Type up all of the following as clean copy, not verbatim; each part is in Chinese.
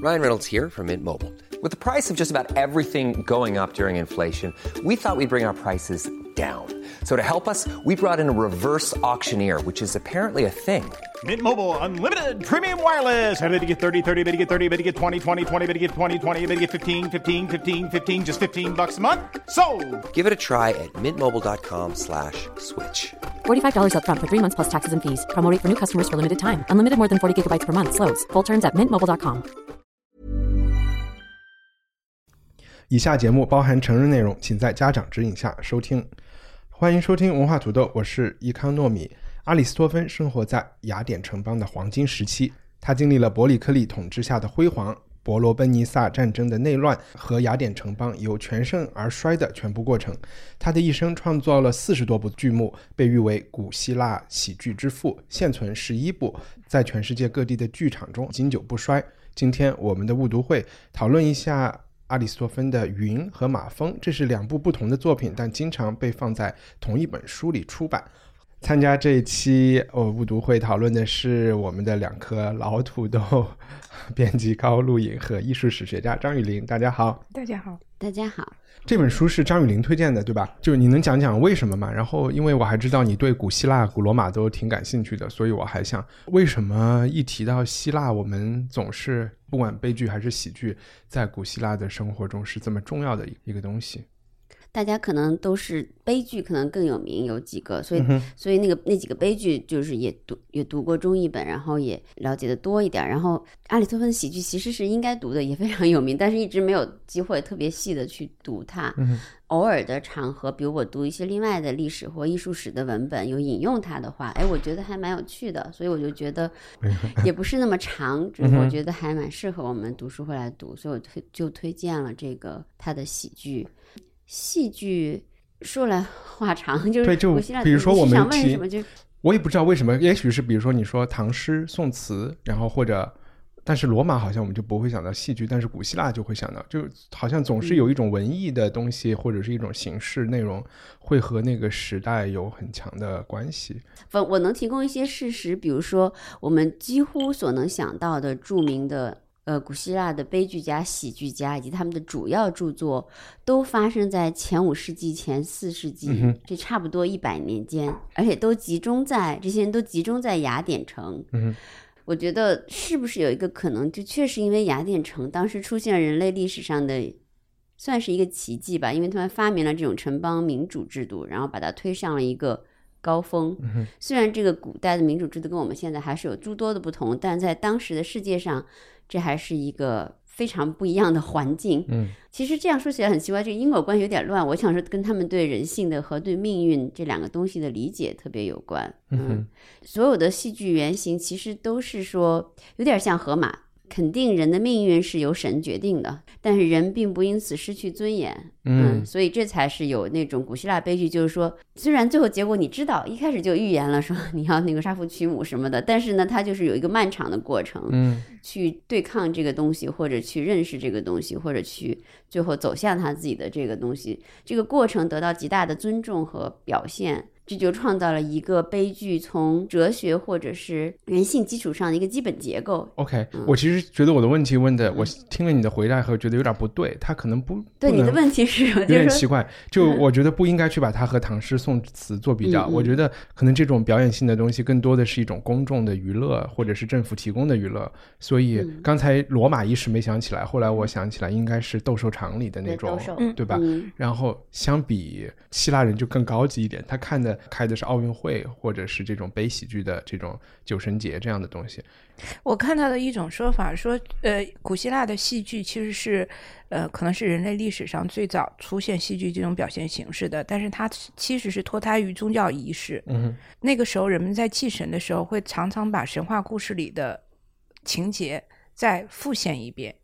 Ryan Reynolds here from Mint Mobile. With the price of just about everything going up during inflation, we thought we'd bring our prices down. So to help us, we brought in a reverse auctioneer, which is apparently a thing. Mint Mobile Unlimited Premium Wireless. How to get 30, 30, how to get 30, how to get 20, 20, 20, how to get 20, 20, how to get 15, 15, 15, 15, just $15 a month? Sold! Give it a try at mintmobile.com/switch. $45 up front for 3 months plus taxes and fees. Promo rate for new customers for limited time. Unlimited more than 40 gigabytes per month. Slows full terms at mintmobile.com. 以下节目包含成人内容，请在家长指引下收听。欢迎收听文化土豆，我是伊康糯米。阿里斯托芬生活在雅典城邦的黄金时期，他经历了伯里克利统治下的辉煌，伯罗奔尼撒战争的内乱和雅典城邦由全盛而衰的全部过程。他的一生创造了40多部剧目，被誉为古希腊喜剧之父，现存11部，在全世界各地的剧场中经久不衰。今天我们的误读会讨论一下阿里斯托芬的《云》和《马蜂》，这是2部不同的作品，但经常被放在同一本书里出版。参加这一期误读会讨论的是我们的2颗老土豆，编辑高露颖和艺术史学家张雨林。大家好。 大家好。 大家好。 这本书是张雨林推荐的对吧？就你能讲讲为什么吗？然后因为我还知道你对古希腊古罗马都挺感兴趣的，所以我还想为什么一提到希腊，我们总是不管悲剧还是喜剧，在古希腊的生活中是这么重要的一个东西。 大家可能都是悲剧可能更有名，有几个，所以那几个悲剧就是也读过中译本，然后也了解的多一点。然后阿里斯托芬的喜剧其实是应该读的，也非常有名，但是一直没有机会特别细的去读它。偶尔的场合，比如我读一些另外的历史或艺术史的文本，有引用它的话，我觉得还蛮有趣的，所以我就觉得也不是那么长，只是我觉得还蛮适合我们读书会来读，所以我就推荐了这个他的喜剧。戏剧说来话长，就是对，比如说我们为什么我也不知道为什么，也许是比如说你说唐诗宋词，然后或者但是罗马好像我们就不会想到戏剧，但是古希腊就会想到，就好像总是有一种文艺的东西，或者是一种形式内容会和那个时代有很强的关系。 我能提供一些事实，比如说我们几乎所能想到的著名的古希腊的悲剧家、喜剧家以及他们的主要著作都发生在前5世纪、前4世纪，这差不多100年间，而且这些人都集中在雅典城。我觉得是不是有一个可能，就确实因为雅典城当时出现了人类历史上的算是一个奇迹吧，因为他们发明了这种城邦民主制度，然后把它推上了一个高峰。虽然这个古代的民主制度跟我们现在还是有诸多的不同，但在当时的世界上这还是一个非常不一样的环境。其实这样说起来很奇怪，这个因果关系有点乱，我想说跟他们对人性的和对命运这2个东西的理解特别有关。所有的戏剧原型其实都是说有点像荷马，肯定人的命运是由神决定的，但是人并不因此失去尊严。所以这才是有那种古希腊悲剧，就是说虽然最后结果你知道，一开始就预言了说你要那个杀父娶母什么的，但是呢它就是有一个漫长的过程，去对抗这个东西，或者去认识这个东西，或者去最后走向他自己的这个东西，这个过程得到极大的尊重和表现，这就创造了一个悲剧从哲学或者是人性基础上的一个基本结构。 OK，我其实觉得我的问题问的，我听了你的回答后觉得有点不对，他可能不对，你的问题是有点奇怪，就我觉得不应该去把它和唐诗宋词做比较。我觉得可能这种表演性的东西更多的是一种公众的娱乐，或者是政府提供的娱乐。所以刚才罗马一时没想起来，后来我想起来应该是斗兽场里的那种， 对吧？然后相比希腊人就更高级一点，他开的是奥运会，或者是这种悲喜剧的这种酒神节这样的东西。 我看到的一种说法说，古希腊的戏剧其实是可能是人类历史上最早出现戏剧这种表现形式的，但是它其实是脱胎于宗教仪式。那个时候人们在祭神的时候会常常把神话故事里的情节再复现一遍，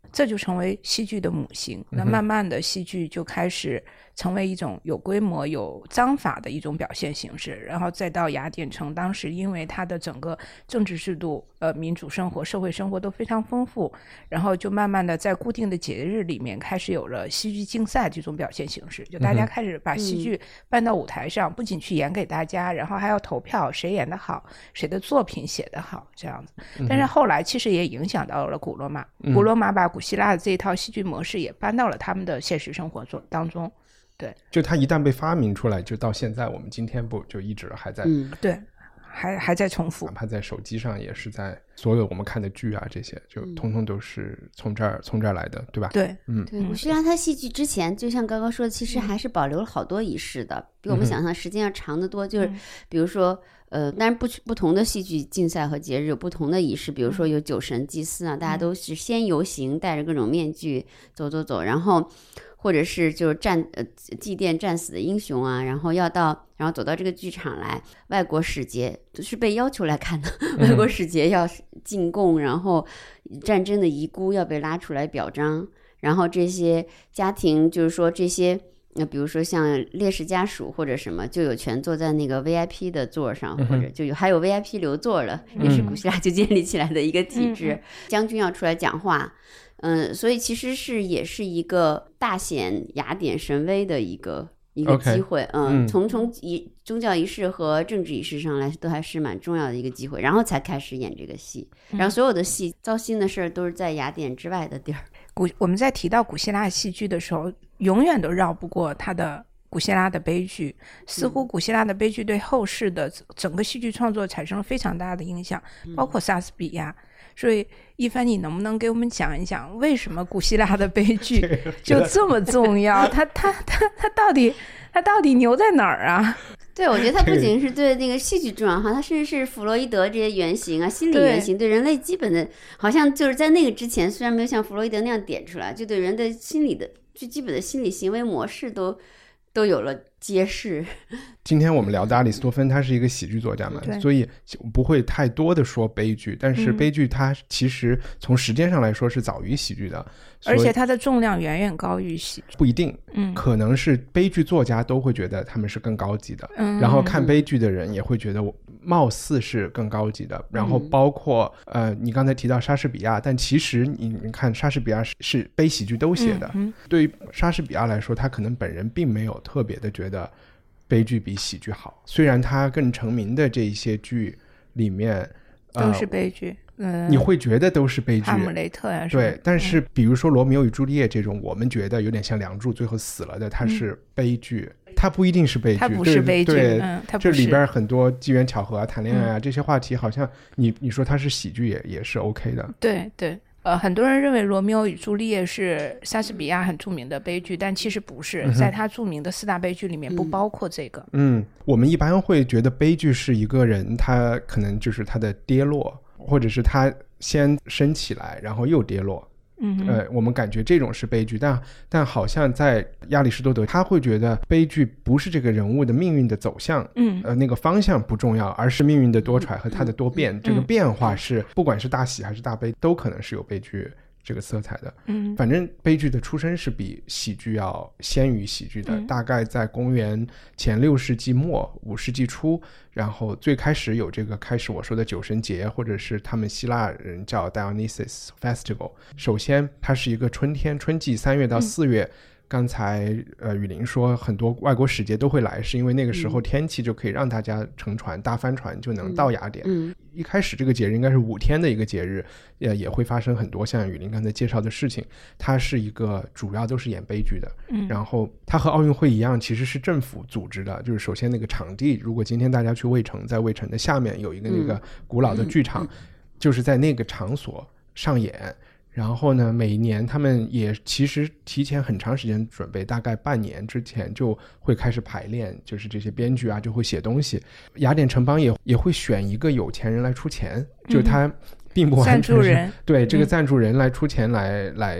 这就成为戏剧的母型。那慢慢的戏剧就开始成为一种有规模有章法的一种表现形式，然后再到雅典城，当时因为它的整个政治制度民主生活社会生活都非常丰富，然后就慢慢的在固定的节日里面开始有了戏剧竞赛这种表现形式，就大家开始把戏剧搬到舞台上，不仅去演给大家，然后还要投票谁演得好，谁的作品写得好这样子。但是后来其实也影响到了古罗马，古罗马把古希腊的这一套戏剧模式也搬到了他们的现实生活当中。对， 就它一旦被发明出来，就到现在我们今天不就一直还在对，还在重复， 哪怕在手机上也是，在所有我们看的剧啊这些就通通都是从这儿来的，对吧？ 对， 对，古希腊它戏剧之前就像刚刚说的，其实还是保留了好多仪式的，比我们想象时间要长得多。就是比如说当然不同的戏剧竞赛和节日有不同的仪式，比如说有酒神祭祀啊，大家都是先游行，戴着各种面具走，然后或者是就是祭奠战死的英雄啊，然后走到这个剧场来，外国使节是被要求来看的，外国使节要进贡，然后战争的遗孤要被拉出来表彰，然后这些家庭就是说这些比如说像烈士家属或者什么就有权坐在那个 VIP 的座上，或者还有 VIP 留座了，也是古希腊就建立起来的一个体制。将军要出来讲话，所以其实也是一个大显雅典神威的一个机会。从宗教仪式和政治仪式上来都还是蛮重要的一个机会，然后才开始演这个戏，然后所有的戏糟心的事都是在雅典之外的地儿。 我们在提到古希腊戏剧的时候，永远都绕不过它的古希腊的悲剧，似乎古希腊的悲剧对后世的整个戏剧创作产生了非常大的影响，包括莎士比亚。所以一帆，你能不能给我们讲一讲，为什么古希腊的悲剧就这么重要？它到底牛在哪儿啊？ 对，我觉得它不仅是对那个戏剧重要哈，它甚至是弗洛伊德这些原型啊，心理原型，对人类基本的，好像就是在那个之前，虽然没有像弗洛伊德那样点出来，就对人的心理的最基本的心理行为模式都有了揭示。 今天我们聊的阿里斯多芬，他是一个喜剧作家嘛，所以不会太多的说悲剧，但是悲剧它其实从时间上来说是早于喜剧的， 而且它的重量远远高于喜剧。 不一定，可能是悲剧作家都会觉得他们是更高级的，然后看悲剧的人也会觉得貌似是更高级的，然后包括你刚才提到莎士比亚，但其实你看莎士比亚是悲喜剧都写的，对于莎士比亚来说，他可能本人并没有特别的觉得悲剧比喜剧好，虽然他更成名的这一些剧里面都是悲剧， 你会觉得都是悲剧， 哈姆雷特呀， 对，但是比如说罗密欧与朱丽叶这种我们觉得有点像梁祝最后死了的，它是悲剧，它不一定是悲剧， 它不是悲剧， 对， 它不是， 这里边很多机缘巧合啊，谈恋爱啊，这些话题好像你说它是喜剧也是 OK 的。 对对，很多人认为罗密欧与朱丽叶是莎士比亚很著名的悲剧，但其实不是，在他著名的4大悲剧里面不包括这个。 我们一般会觉得悲剧是一个人他可能就是他的跌落，或者是他先升起来然后又跌落，我们感觉这种是悲剧，但好像在亚里士多德他会觉得悲剧不是这个人物的命运的走向，那个方向不重要，而是命运的多舛和他的多变，这个变化是不管是大喜还是大悲都可能是有悲剧这个色彩的。反正悲剧的出身是比喜剧要先于喜剧的，大概在公元前6世纪末5世纪初，然后最开始有这个开始我说的酒神节，或者是他们希腊人叫 Dionysus Festival。 首先它是一个春季3月到4月，刚才雨林说很多外国使节都会来，是因为那个时候天气就可以让大家乘船大帆船就能到雅典。一开始这个节日应该是5天的一个节日，也会发生很多像雨林刚才介绍的事情。它是一个主要都是演悲剧的，然后它和奥运会一样其实是政府组织的，就是首先那个场地，如果今天大家去卫城，在卫城的下面有一个那个古老的剧场，就是在那个场所上演。然后呢，每一年他们也其实提前很长时间准备，大概半年之前就会开始排练，就是这些编剧啊就会写东西。雅典城邦也会选一个有钱人来出钱，就他并不完全是对这个赞助人来出钱来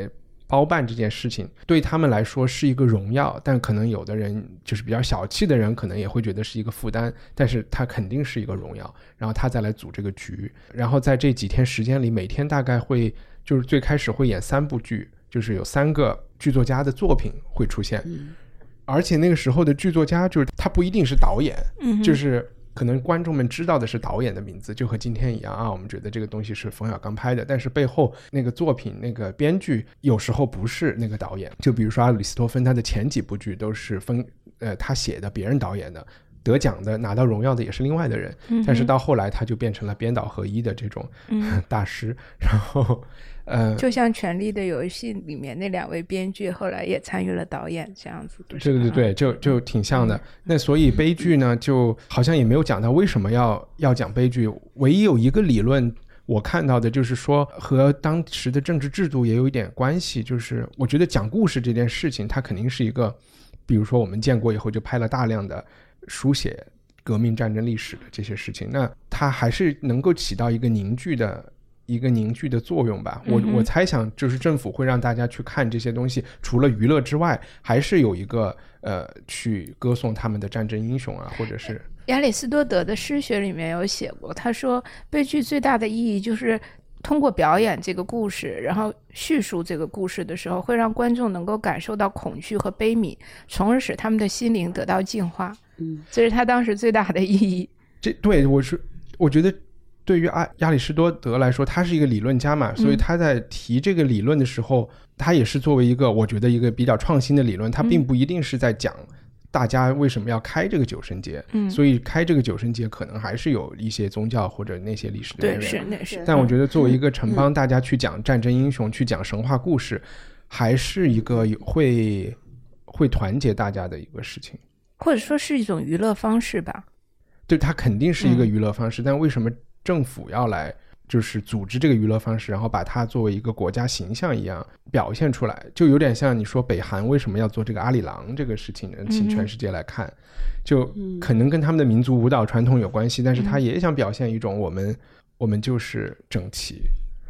包办这件事情对他们来说是一个荣耀，但可能有的人就是比较小气的人可能也会觉得是一个负担，但是他肯定是一个荣耀，然后他再来组这个局，然后在这几天时间里每天大概会就是最开始会演3部剧，就是有3个剧作家的作品会出现，而且那个时候的剧作家就是他不一定是导演，就是可能观众们知道的是导演的名字，就和今天一样啊，我们觉得这个东西是冯小刚拍的，但是背后那个作品那个编剧有时候不是那个导演，就比如说阿里斯托芬他的前几部剧都是他写的别人导演的，得奖的拿到荣耀的也是另外的人，但是到后来他就变成了编导合一的这种大师，然后就像《权力的游戏》里面那2位编剧后来也参与了导演这样子。 对，就挺像的。那所以悲剧呢，就好像也没有讲到为什么要讲悲剧。唯一有一个理论我看到的就是说和当时的政治制度也有一点关系，就是我觉得讲故事这件事情它肯定是一个，比如说我们建国以后就拍了大量的书写革命战争历史的这些事情，那它还是能够起到一个凝聚的作用吧。我猜想就是政府会让大家去看这些东西，除了娱乐之外还是有一个去歌颂他们的战争英雄啊，或者是亚里士多德的诗学里面有写过，他说悲剧最大的意义就是通过表演这个故事，然后叙述这个故事的时候会让观众能够感受到恐惧和悲悯，从而使他们的心灵得到净化。这是他当时最大的意义。 对，我觉得对于亚里士多德来说他是一个理论家嘛，所以他在提这个理论的时候他也是作为一个我觉得一个比较创新的理论，他并不一定是在讲大家为什么要开这个九圣节，所以开这个九圣节可能还是有一些宗教或者那些历史的渊源， 对，是。 但我觉得作为一个城邦，大家去讲战争英雄，去讲神话故事，还是一个会团结大家的一个事情， 或者说是一种娱乐方式吧。 对，它肯定是一个娱乐方式，但为什么政府要来就是组织这个娱乐方式，然后把它作为一个国家形象一样表现出来，就有点像你说北韩为什么要做这个阿里郎这个事情，请全世界来看，就可能跟他们的民族舞蹈传统有关系，但是他也想表现一种我们就是整齐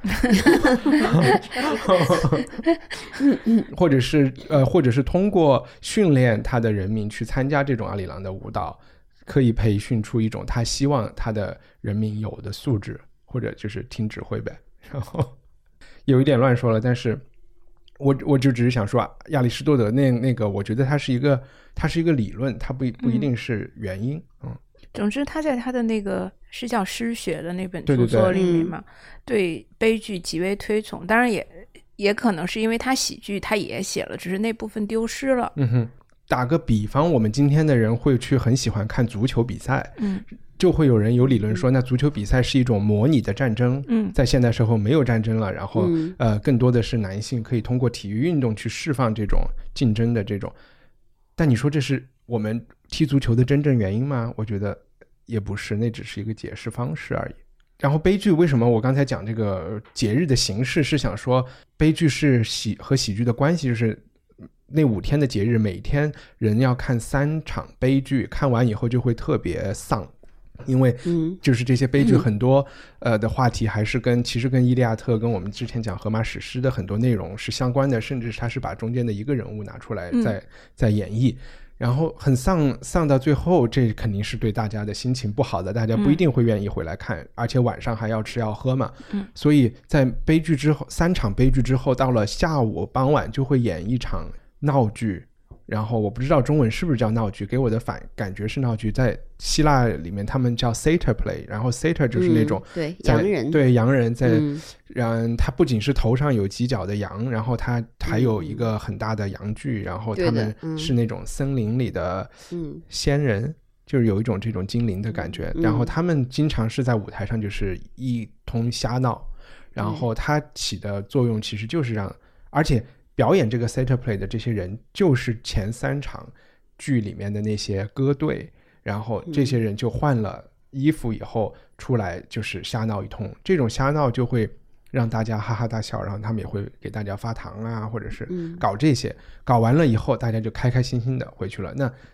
或者是通过训练他的人民去参加这种阿里郎的舞蹈，可以培训出一种他希望他的人民有的素质，或者就是听指挥呗。然后有一点乱说了，但是我就只是想说亚里士多德那个我觉得它是一个理论，它不一定是原因。 总之他在他的那个是叫诗学的那本著作里面嘛，对悲剧极为推崇，当然也可能是因为他喜剧他也写了，只是那部分丢失了。 打个比方，我们今天的人会去很喜欢看足球比赛，就会有人有理论说那足球比赛是一种模拟的战争，在现代社会没有战争了，然后更多的是男性可以通过体育运动去释放这种竞争的这种，但你说这是我们踢足球的真正原因吗？我觉得也不是，那只是一个解释方式而已。然后悲剧为什么我刚才讲这个节日的形式，是想说悲剧是和喜剧的关系，就是那5天的节日每天人要看3场悲剧，看完以后就会特别丧，因为就是这些悲剧很多的话题还是其实跟伊利亚特跟我们之前讲荷马史诗的很多内容是相关的，甚至他是把中间的一个人物拿出来在演绎，然后很丧到最后，这肯定是对大家的心情不好的，大家不一定会愿意回来看，而且晚上还要吃要喝嘛，所以在悲剧之后3场悲剧之后，到了下午傍晚就会演一场闹剧，然后我不知道中文是不是叫闹剧，给我的感觉是闹剧，在希腊里面他们叫 satyr play， 然后 satyr 就是那种对洋人， 对洋人在他不仅是头上有犄角的羊，然后他还有一个很大的羊具，然后他们是那种森林里的仙人，就是有一种这种精灵的感觉，然后他们经常是在舞台上就是一通瞎闹，然后他起的作用其实就是而且表演这个 satyr play 的这些人就是前3场剧里面的那些歌队，然后这些人就换了衣服以后出来就是瞎闹一通，这种瞎闹就会让大家哈哈大笑，然后他们也会给大家发糖啊，或者是搞这些，搞完了以后大家就开开心心的回去了。那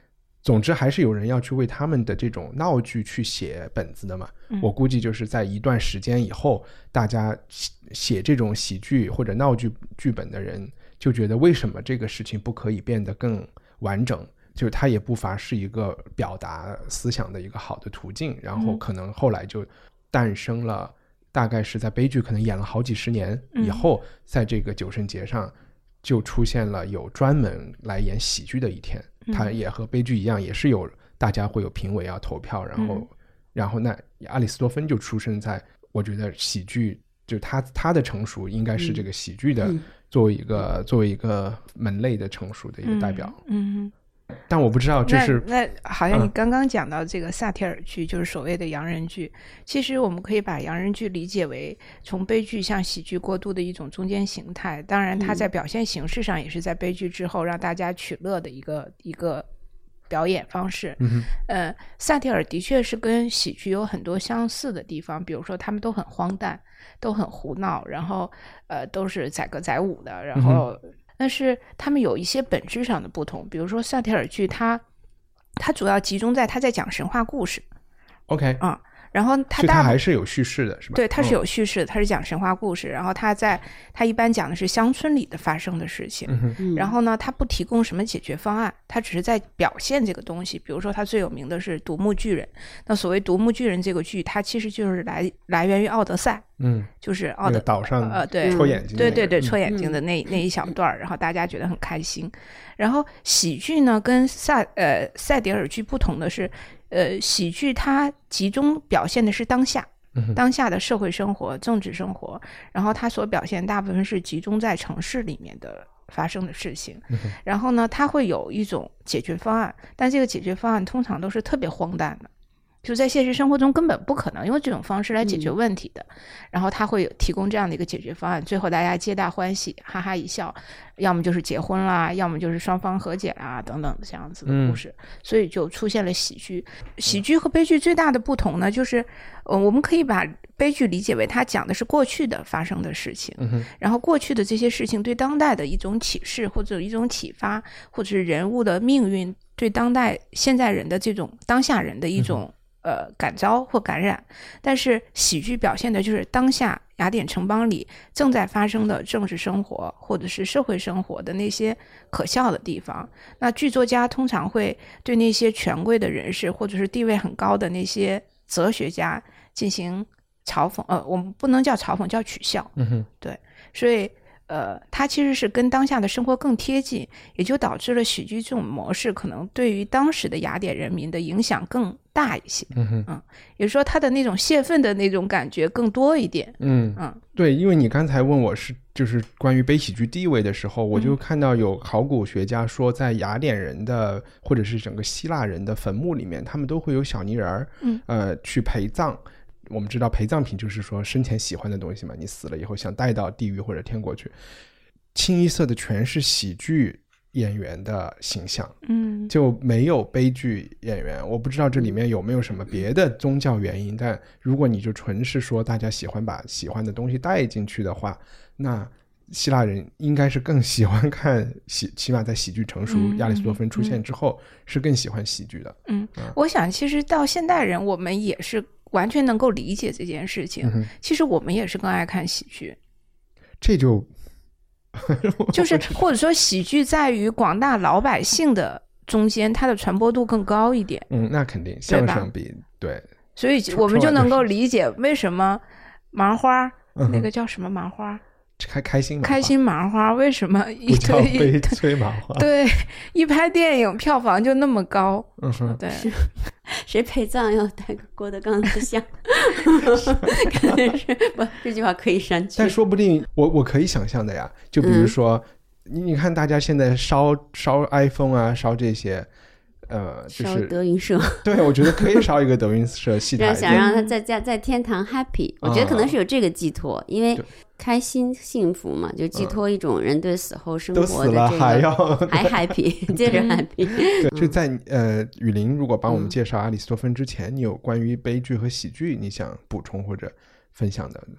总之还是有人要去为他们的这种闹剧去写本子的嘛。我估计就是在一段时间以后，大家写这种喜剧或者闹剧剧本的人就觉得为什么这个事情不可以变得更完整，就是它也不乏是一个表达思想的一个好的途径，然后可能后来就诞生了，大概是在悲剧可能演了好几十年以后，在这个九圣节上就出现了有专门来演喜剧的一天。它也和悲剧一样，也是有大家会有评委要投票，然后那阿里斯多芬就出生在，我觉得喜剧就他的成熟应该是这个喜剧的作为一个门类的成熟的一个代表。但我不知道就是那好像你刚刚讲到这个萨提尔剧，就是所谓的洋人剧，其实我们可以把洋人剧理解为从悲剧向喜剧过渡的一种中间形态。当然它在表现形式上也是在悲剧之后让大家取乐的一个表演方式。萨提尔的确是跟喜剧有很多相似的地方，比如说他们都很荒诞，都很胡闹，然后都是载歌载舞的，然后但是他们有一些本质上的不同。比如说萨提尔剧它主要集中在他在讲神话故事。 OK 然后它还是有叙事的是吧？ 对，它是有叙事的，它是讲神话故事，然后它一般讲的是乡村里的发生的事情。然后呢它不提供什么解决方案，它只是在表现这个东西。比如说它最有名的是独木巨人，那所谓独木巨人这个剧它其实就是来源于奥德赛。就是那个岛上对戳眼睛、 对戳眼睛的那一小段，然后大家觉得很开心。然后喜剧呢跟赛迪尔剧不同的是，喜剧它集中表现的是当下的社会生活、政治生活，然后它所表现大部分是集中在城市里面的发生的事情。然后呢它会有一种解决方案，但这个解决方案通常都是特别荒诞的，就在现实生活中根本不可能用这种方式来解决问题的。然后他会有提供这样的一个解决方案，最后大家皆大欢喜，哈哈一笑，要么就是结婚啦，要么就是双方和解啦，等等这样子的故事。所以就出现了喜剧。喜剧和悲剧最大的不同呢，就是我们可以把悲剧理解为它讲的是过去的发生的事情，然后过去的这些事情对当代的一种启示或者一种启发，或者是人物的命运对当代现在人的这种当下人的一种感召或感染。但是喜剧表现的就是当下雅典城邦里正在发生的政治生活或者是社会生活的那些可笑的地方。那剧作家通常会对那些权贵的人士或者是地位很高的那些哲学家进行嘲讽，我们不能叫嘲讽，叫取笑。对，所以它其实是跟当下的生活更贴近，也就导致了喜剧这种模式可能对于当时的雅典人民的影响更大一些。也就是说它的那种泄愤的那种感觉更多一点。 对，因为你刚才问我就是关于悲喜剧地位的时候，我就看到有考古学家说在雅典人的或者是整个希腊人的坟墓里面，他们都会有小泥人去陪葬。我们知道陪葬品就是说生前喜欢的东西嘛，你死了以后想带到地狱或者天国去。清一色的全是喜剧演员的形象，就没有悲剧演员。我不知道这里面有没有什么别的宗教原因，但如果你就纯是说大家喜欢把喜欢的东西带进去的话，那希腊人应该是更喜欢看起码在喜剧成熟，亚里士多芬出现之后是更喜欢喜剧的。 我想其实到现代人我们也是完全能够理解这件事情。其实我们也是更爱看喜剧， 这就是或者说喜剧在于广大老百姓的中间它的传播度更高一点。 那肯定相声比对， 所以我们就能够理解为什么麻花那个叫什么麻花开心麻花为什么一堆悲催麻花对，一拍电影票房就那么高。对， 谁陪葬要带个郭德纲的像可能是不，这句话可以删去。 但说不定我可以想象的呀，就比如说你看大家现在烧 iPhone 啊，烧这些就是烧德云社。 对，我觉得可以烧一个德云社戏台， 想让他在天堂 happy。我觉得可能是有这个寄托，因为开心幸福嘛，就寄托一种人对死后生活的这个，都死了还 happy 接着 happy。 对， 就在雨林如果帮我们介绍阿里斯多芬之前，你有关于悲剧和喜剧你想补充或者分享的？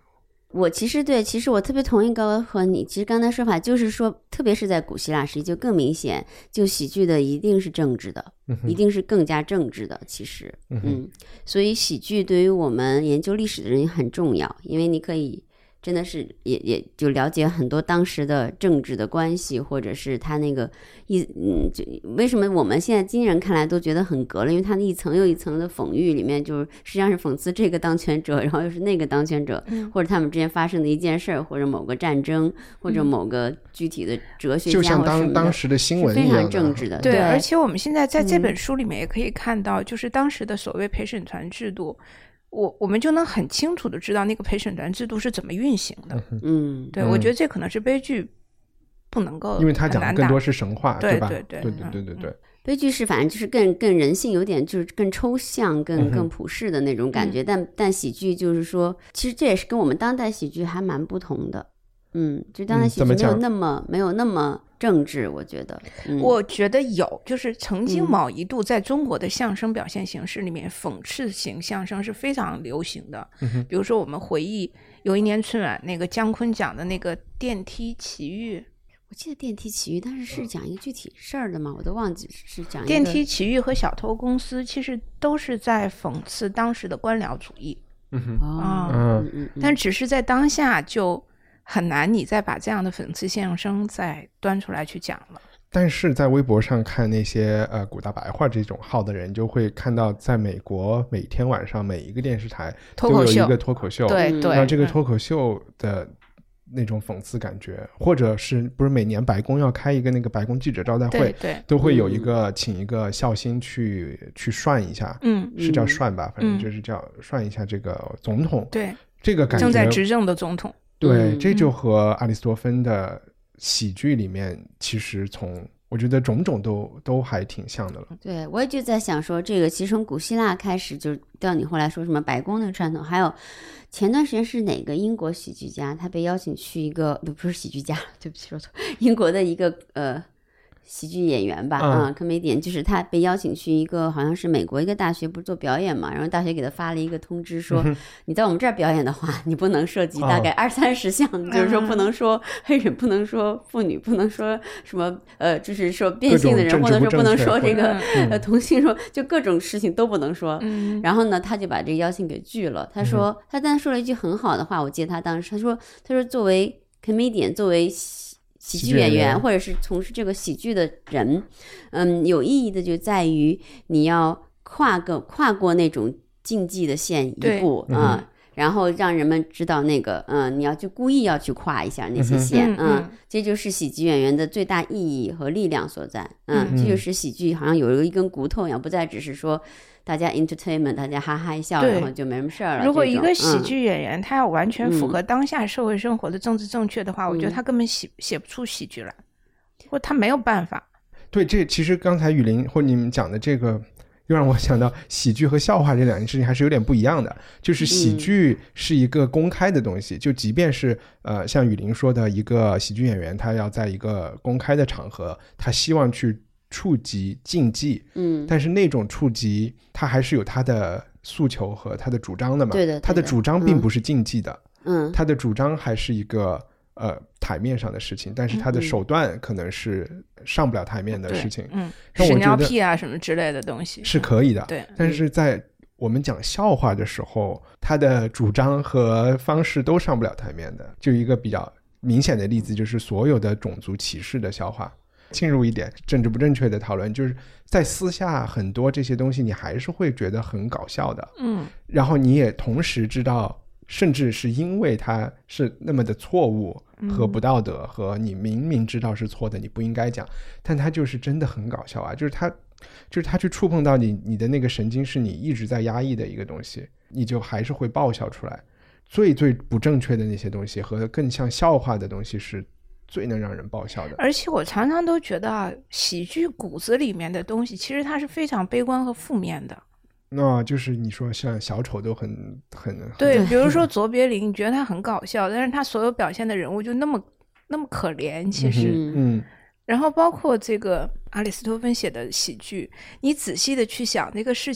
其实我特别同意高高和你，其实刚才说法就是说，特别是在古希腊时期就更明显，就喜剧的一定是政治的，一定是更加政治的，其实所以喜剧对于我们研究历史的人很重要，因为你可以真的是也就了解很多当时的政治的关系，或者是他那个就为什么我们现在今人看来都觉得很隔了，因为他那一层又一层的讽喻里面，就是实际上是讽刺这个当权者，然后又是那个当权者，或者他们之间发生的一件事儿，或者某个战争，或者某个具体的哲学家， 就像当时的新闻一样的， 非常政治的。 对，而且我们现在在这本书里面也可以看到，就是当时的所谓陪审团制度。我们就能很清楚的知道那个陪审团制度是怎么运行的。对，我觉得这可能是悲剧不能够， 因为他讲的更多是神话， 对吧？ 对， 悲剧是反正就是更人性，有点就是更抽象、更普世的那种感觉。但喜剧就是说，其实这也是跟我们当代喜剧还蛮不同的。就当代喜剧没有那么政治，我觉得。 我觉得有，就是曾经某一度在中国的相声表现形式里面，讽刺型相声是非常流行的。比如说我们回忆有一年春晚那个姜昆讲的那个电梯奇遇。 我记得电梯奇遇，但是讲一个具体事儿的吗？我都忘记是讲一个。 电梯奇遇和小偷公司其实都是在讽刺当时的官僚主义。但只是在当下就很难你再把这样的讽刺相声再端出来去讲了。 但是在微博上看那些古大白话这种号的人，就会看到在美国每天晚上每一个电视台都有一个脱口秀， 对， 然后这个脱口秀的那种讽刺感觉，或者是不是每年白宫要开一个那个白宫记者招待会， 对， 都会有一个请一个笑星去涮一下，是叫涮吧，反正就是叫涮一下这个总统， 对， 这个感觉正在执政的总统， 对，这就和阿里斯多芬的喜剧里面其实从我觉得种种都还挺像的了。 对，我也就在想说，这个其实从古希腊开始，就到你后来说什么白宫那个传统，还有前段时间是哪个英国喜剧家，他被邀请去一个不是喜剧家，对不起说错，英国的一个喜剧演员吧，comedian，就是他被邀请去一个好像是美国一个大学不是做表演嘛，然后大学给他发了一个通知说，你在我们这儿表演的话，你不能涉及大概20-30项，就是说不能说黑人，不能说妇女，不能说什么就是说变性的人，或者说不能说这个同性，说就各种事情都不能说。然后呢，他就把这个邀请给拒了。他说他当时说了一句很好的话，我记得他当时他说作为 comedian， 作为喜剧演员或者是从事这个喜剧的人，有意义的就在于你要跨过那种禁忌的线一步然后让人们知道那个你要去故意要去跨一下那些线这就是喜剧演员的最大意义和力量所在这就是喜剧好像有一根骨头一样，不再只是说大家 entertainment， 大家哈哈一笑，然后就没什么事儿了。 如果一个喜剧演员他要完全符合当下社会生活的政治正确的话，我觉得他根本写不出喜剧来，或他没有办法。 对，这其实刚才雨林或你们讲的这个又让我想到喜剧和笑话这两件事情还是有点不一样的。就是喜剧是一个公开的东西，就即便是像雨林说的一个喜剧演员，他要在一个公开的场合，他希望去触及禁忌，但是那种触及他还是有他的诉求和他的主张的嘛。 对的， 他的主张并不是禁忌的，他的主张还是一个台面上的事情，但是他的手段可能是上不了台面的事情， 屎尿屁啊什么之类的东西是可以的， 对。 但是在我们讲笑话的时候，他的主张和方式都上不了台面的。就一个比较明显的例子，就是所有的种族歧视的笑话。进入一点政治不正确的讨论，就是在私下很多这些东西你还是会觉得很搞笑的，然后你也同时知道，甚至是因为它是那么的错误和不道德，和你明明知道是错的，你不应该讲，但它就是真的很搞笑啊！就是它去触碰到你的那个神经，是你一直在压抑的一个东西，你就还是会爆笑出来。最不正确的那些东西和更像笑话的东西是最能让人爆笑的。 而且我常常都觉得喜剧骨子里面的东西其实它是非常悲观和负面的。 那就是你说像小丑都很对，比如说卓别林，你觉得他很搞笑，但是他所有表现的人物就那么可怜其实然后包括这个阿里斯托芬写的喜剧，你仔细的去想那个事情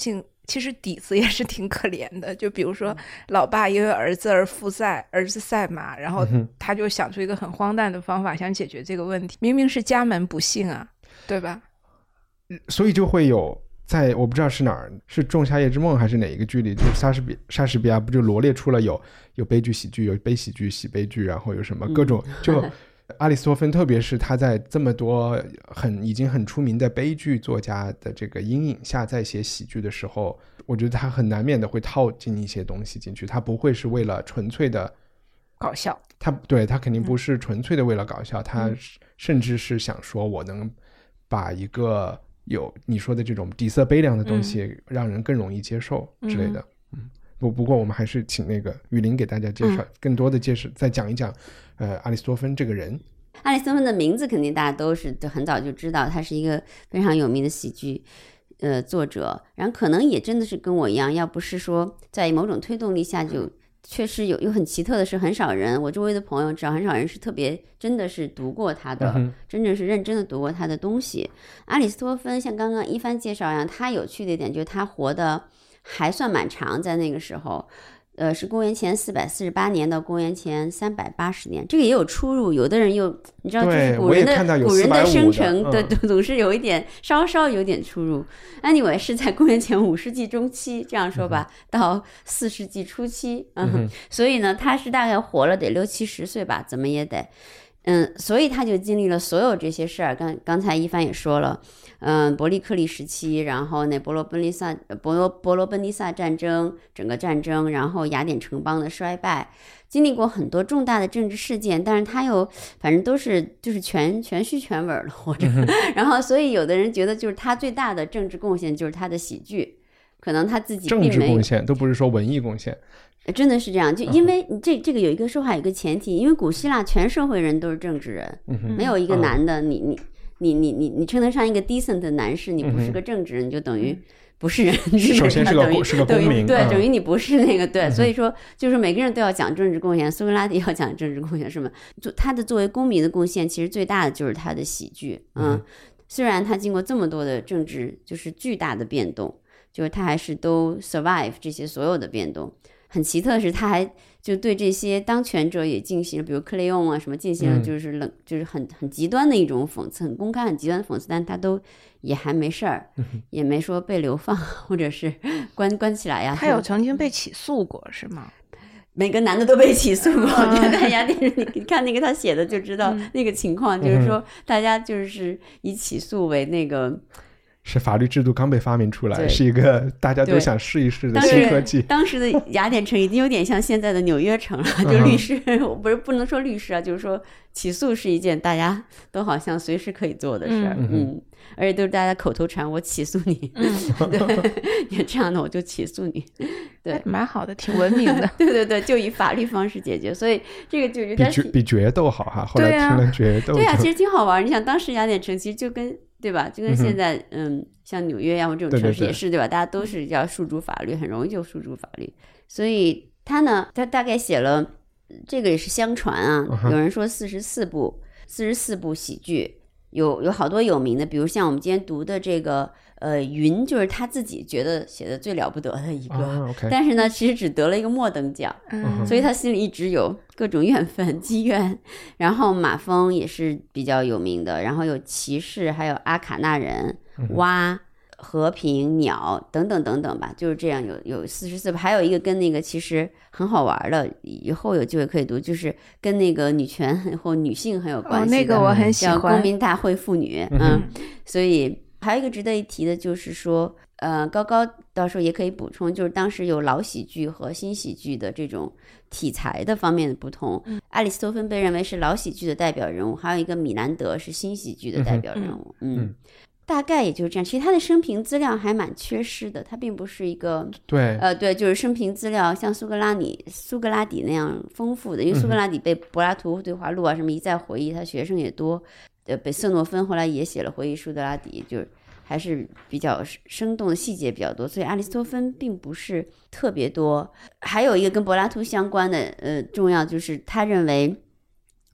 其实底子也是挺可怜的。就比如说老爸因为儿子而负债，儿子赛马，然后他就想出一个很荒诞的方法想解决这个问题，明明是家门不幸啊，对吧？ 所以就会有在我不知道是哪儿，是《仲夏夜之梦》还是哪一个剧里，就是莎士比亚不就罗列出了有悲剧喜剧，有悲喜剧、喜悲剧，然后有什么各种就阿里斯托芬，特别是他在这么多已经很出名的悲剧作家的这个阴影下，在写喜剧的时候，我觉得他很难免的会套进一些东西进去，他不会是为了纯粹的搞笑， 他肯定不是纯粹的为了搞笑，他甚至是想说我能把一个有你说的这种底色悲凉的东西让人更容易接受之类的。不过我们还是请那个雨林给大家介绍更多的再讲一讲阿里斯托芬这个人。 阿里斯托芬的名字肯定大家都是很早就知道，他是一个非常有名的喜剧作者，然后可能也真的是跟我一样，要不是说在某种推动力下，就确实有很奇特的是，很少人，我周围的朋友知道，很少人是特别真的是读过他的，真正是认真的读过他的东西。阿里斯托芬像刚刚一帆介绍一样，他有趣的一点就是他活的还算蛮长，在那个时候是公元前448年到公元前380年，这个也有出入，有的人又你知道，就是古人的生成的总是有一点稍稍有点出入。Anyway 是在公元前5世纪中期这样说吧，到4世纪初期，所以呢他是大概活了得60-70岁吧，怎么也得。所以他就经历了所有这些事儿，刚才一帆也说了，伯利克利时期，然后那伯罗奔尼撒战争，整个战争，然后雅典城邦的衰败，经历过很多重大的政治事件，但是他又反正都是就是全虚全稳的活着，然后所以有的人觉得就是他最大的政治贡献就是他的喜剧，可能他自己并没有政治贡献，都不是说文艺贡献。 真的是这样，就因为这个有一个说法，有一个前提，因为古希腊全社会人都是政治人，没有一个男的，你称得上一个 decent 的男士，你不是个政治人，就等于不是人， 首先是个公民， 对，等于你不是那个对，所以说就是每个人都要讲政治贡献，苏格拉底要讲政治贡献什么，就他的作为公民的贡献，其实最大的就是他的喜剧，虽然他经过这么多的政治就是巨大的变动，就是他还是都 survive 这些所有的变动。很奇特的是，他还就对这些当权者也进行了，比如克雷翁啊什么，进行了就是很极端的一种讽刺，很公开、很极端的讽刺，但他都也还没事儿，也没说被流放或者是关起来呀。 他有曾经被起诉过是吗？ 每个男的都被起诉过，在雅典你看那个他写的就知道那个情况，就是说大家就是以起诉为那个。 是法律制度刚被发明出来，是一个大家都想试一试的新科技。 当时的雅典城已经有点像现在的纽约城了，就律师不能说律师啊，就是说起诉是一件大家都好像随时可以做的事儿，而且都是大家口头禅，我起诉你，对，你这样的我就起诉你，对， 蛮好的，挺文明的， 对，就以法律方式解决，所所以这个就有点比决斗好哈。后来听了决斗， 对啊，其实挺好玩。你想当时雅典城其实就跟对吧，就跟现在像纽约呀或这种城市也是对吧，大家都是要诉诸法律，很容易就诉诸法律。所以他大概写了这个也是相传啊，有人说44部喜剧，有好多有名的，比如像我们今天读的这个云，就是他自己觉得写的最了不得的一个，但是呢其实只得了一个末等奖，所以他心里一直有各种怨愤积怨。然后马蜂也是比较有名的，然后有骑士，还有阿卡纳人、蛙、和平、鸟等等等等吧，就是这样有44部。还有一个跟那个其实很好玩的，以后有机会可以读，就是跟那个女权或女性很有关系的， 那个我很喜欢， 叫公民大会妇女，所以还有一个值得一提的就是说高到时候也可以补充，就是当时有老喜剧和新喜剧的这种题材的方面的不同。阿里斯托芬被认为是老喜剧的代表人物，还有一个米兰德是新喜剧的代表人物。大概也就是这样。其实他的生平资料还蛮缺失的，他并不是一个对，就是生平资料像苏格拉底那样丰富的，因为苏格拉底被柏拉图对话录啊什么一再回忆，他学生也多。被瑟诺芬后来也写了回忆苏格拉底，就是还是比较生动的细节比较多，所以阿里斯托芬并不是特别多。还有一个跟柏拉图相关的重要，就是他认为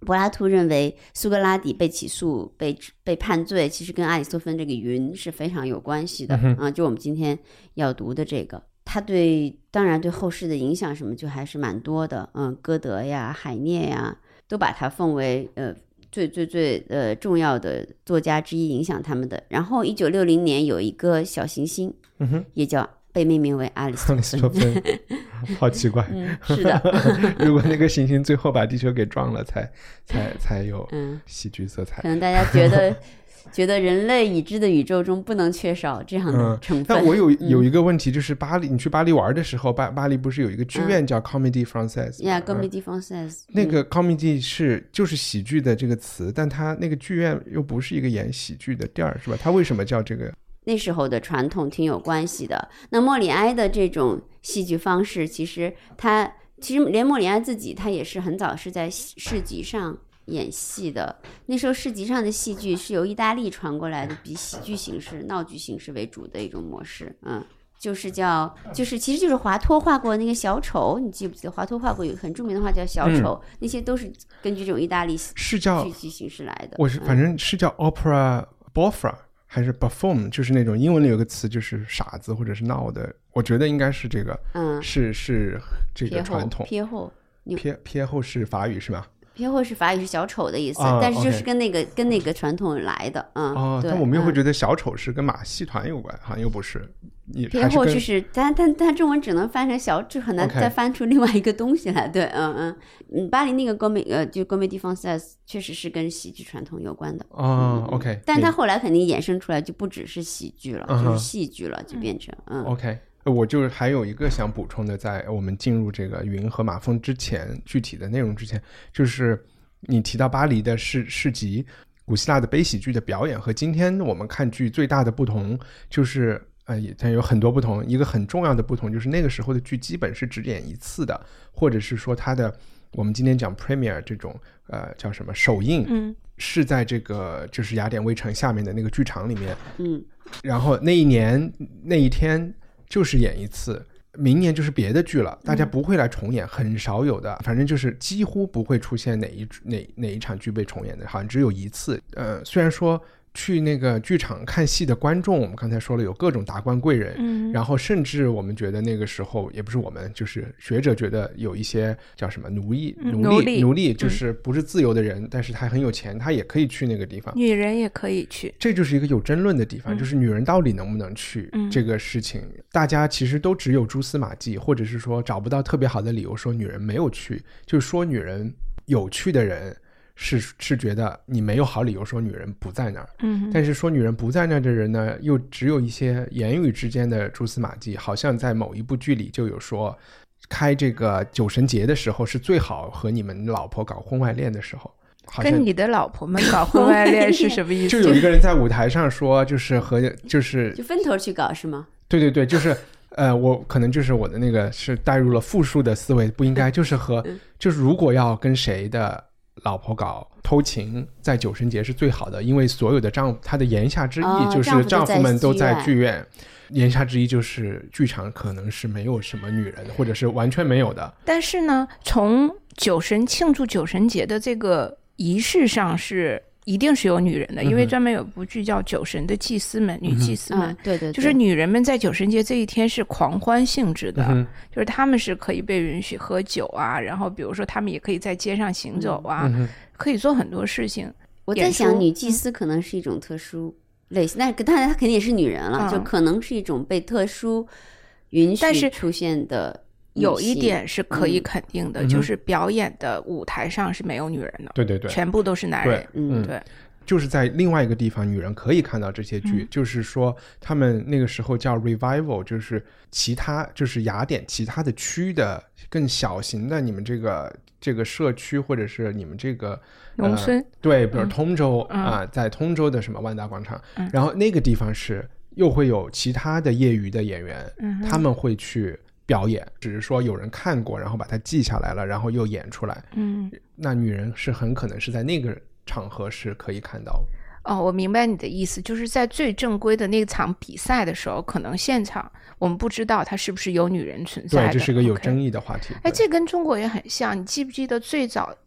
柏拉图认为苏格拉底被起诉被判罪，其实跟阿里斯托芬这个云是非常有关系的就我们今天要读的这个，他当然对后世的影响什么就还是蛮多的。歌德呀、海涅呀，都把他奉为最重要的作家之一，影响他们的。然后1960年有一个小行星，也叫被命名为阿里斯托芬好奇怪是的如果那个行星最后把地球给撞了才有喜剧色彩可能大家觉得人类已知的宇宙中不能缺少这样的成分。 但我有一个问题，就是你去巴黎玩的时候，巴黎不是有一个剧院叫 Comédie Française Comédie Française 那个 Comédie 就是喜剧的这个词，但它那个剧院又不是一个演喜剧的地儿，是吧？它为什么叫这个？ 那时候的传统挺有关系的。那莫里埃的这种戏剧方式，其实连莫里埃自己他也是很早是在市集上演戏的。那时候市集上的戏剧是由意大利传过来的，比喜剧形式、闹剧形式为主的一种模式。其实就是华托画过那个小丑，你记不记得华托画过有很著名的画叫小丑，那些都是根据这种意大利是叫剧集形式来的。 反正是叫 opera bouffe还是 buffoon， 就是那种英文里有个词就是傻子或者是闹的，我觉得应该是这个是这个传统。 撇后是法语是吗？ 撇后是法语，是小丑的意思，但是就是跟那个传统来的。对。 但我们又会觉得小丑是跟马戏团有关，好像又不是。 撇后就是但中文只能翻成小，就很难再翻出另外一个东西来。对。巴黎那个就 Comédie Française 确实是跟喜剧传统有关的。 OK。 但它后来肯定衍生出来就不只是喜剧了，就是戏剧了，就变成 OK。我就还有一个想补充的，在我们进入这个云和马蜂之前，具体的内容之前，就是你提到巴黎的市集，古希腊的悲喜剧的表演和今天我们看剧最大的不同就是它有很多不同，一个很重要的不同就是那个时候的剧基本是只演一次的，或者是说它的我们今天讲 premiere 这种叫什么首映是在这个就是雅典卫城下面的那个剧场里面然后那一天就是演一次，明年就是别的剧了，大家不会来重演，很少有的，反正就是几乎不会出现哪一场剧被重演的，好像只有一次。虽然说去那个剧场看戏的观众，我们刚才说了有各种达官贵人，然后甚至我们觉得那个时候也不是我们，就是学者觉得有一些叫什么奴隶，就是不是自由的人，但是他很有钱，他也可以去那个地方， 女人也可以去， 这就是一个有争论的地方，就是女人到底能不能去这个事情，大家其实都只有蛛丝马迹，或者是说找不到特别好的理由说女人没有去，就是说女人有去的人是觉得你没有好理由说女人不在那儿，但是说女人不在那儿的人呢，又只有一些言语之间的蛛丝马迹，好像在某一部剧里就有说，开这个酒神节的时候是最好和你们老婆搞婚外恋的时候。 跟你的老婆们搞婚外恋是什么意思？ 就有一个人在舞台上说，就分头去搞是吗？ 对，就是我可能就是我的那个是带入了复数的思维，不应该就是就是如果要跟谁的老婆搞偷情，在酒神节是最好的，因为所有的他的言下之意就是丈夫们都在剧院，言下之意就是剧场可能是没有什么女人，或者是完全没有的。 但是呢，从庆祝酒神节的这个仪式上是一定是有女人的，因为专门有部剧叫《酒神的祭司们》，女祭司们， 对， 就是女人们在酒神节这一天是狂欢性质的，就是她们是可以被允许喝酒啊，然后比如说她们也可以在街上行走啊，可以做很多事情。 我在想女祭司可能是一种特殊类型，但是她肯定也是女人了，就可能是一种被特殊允许出现的。 有一点是可以肯定的，就是表演的舞台上是没有女人的， 对， 全部都是男人。对， 就是在另外一个地方女人可以看到这些剧，就是说他们那个时候叫 revival， 就是就是雅典其他的区的更小型的你们这个社区或者是你们这个农村， 对，比如通州在通州的什么万达广场，然后那个地方是又会有其他的业余的演员，他们会去表演，只是说有人看过然后把它记下来了，然后又演出来。那女人是很可能是在那个场合是可以看到。 我明白你的意思，就是在最正规的那场比赛的时候，可能现场我们不知道它是不是有女人存在的。 对，这是个有争议的话题。 这跟中国也很像。你记不记得最早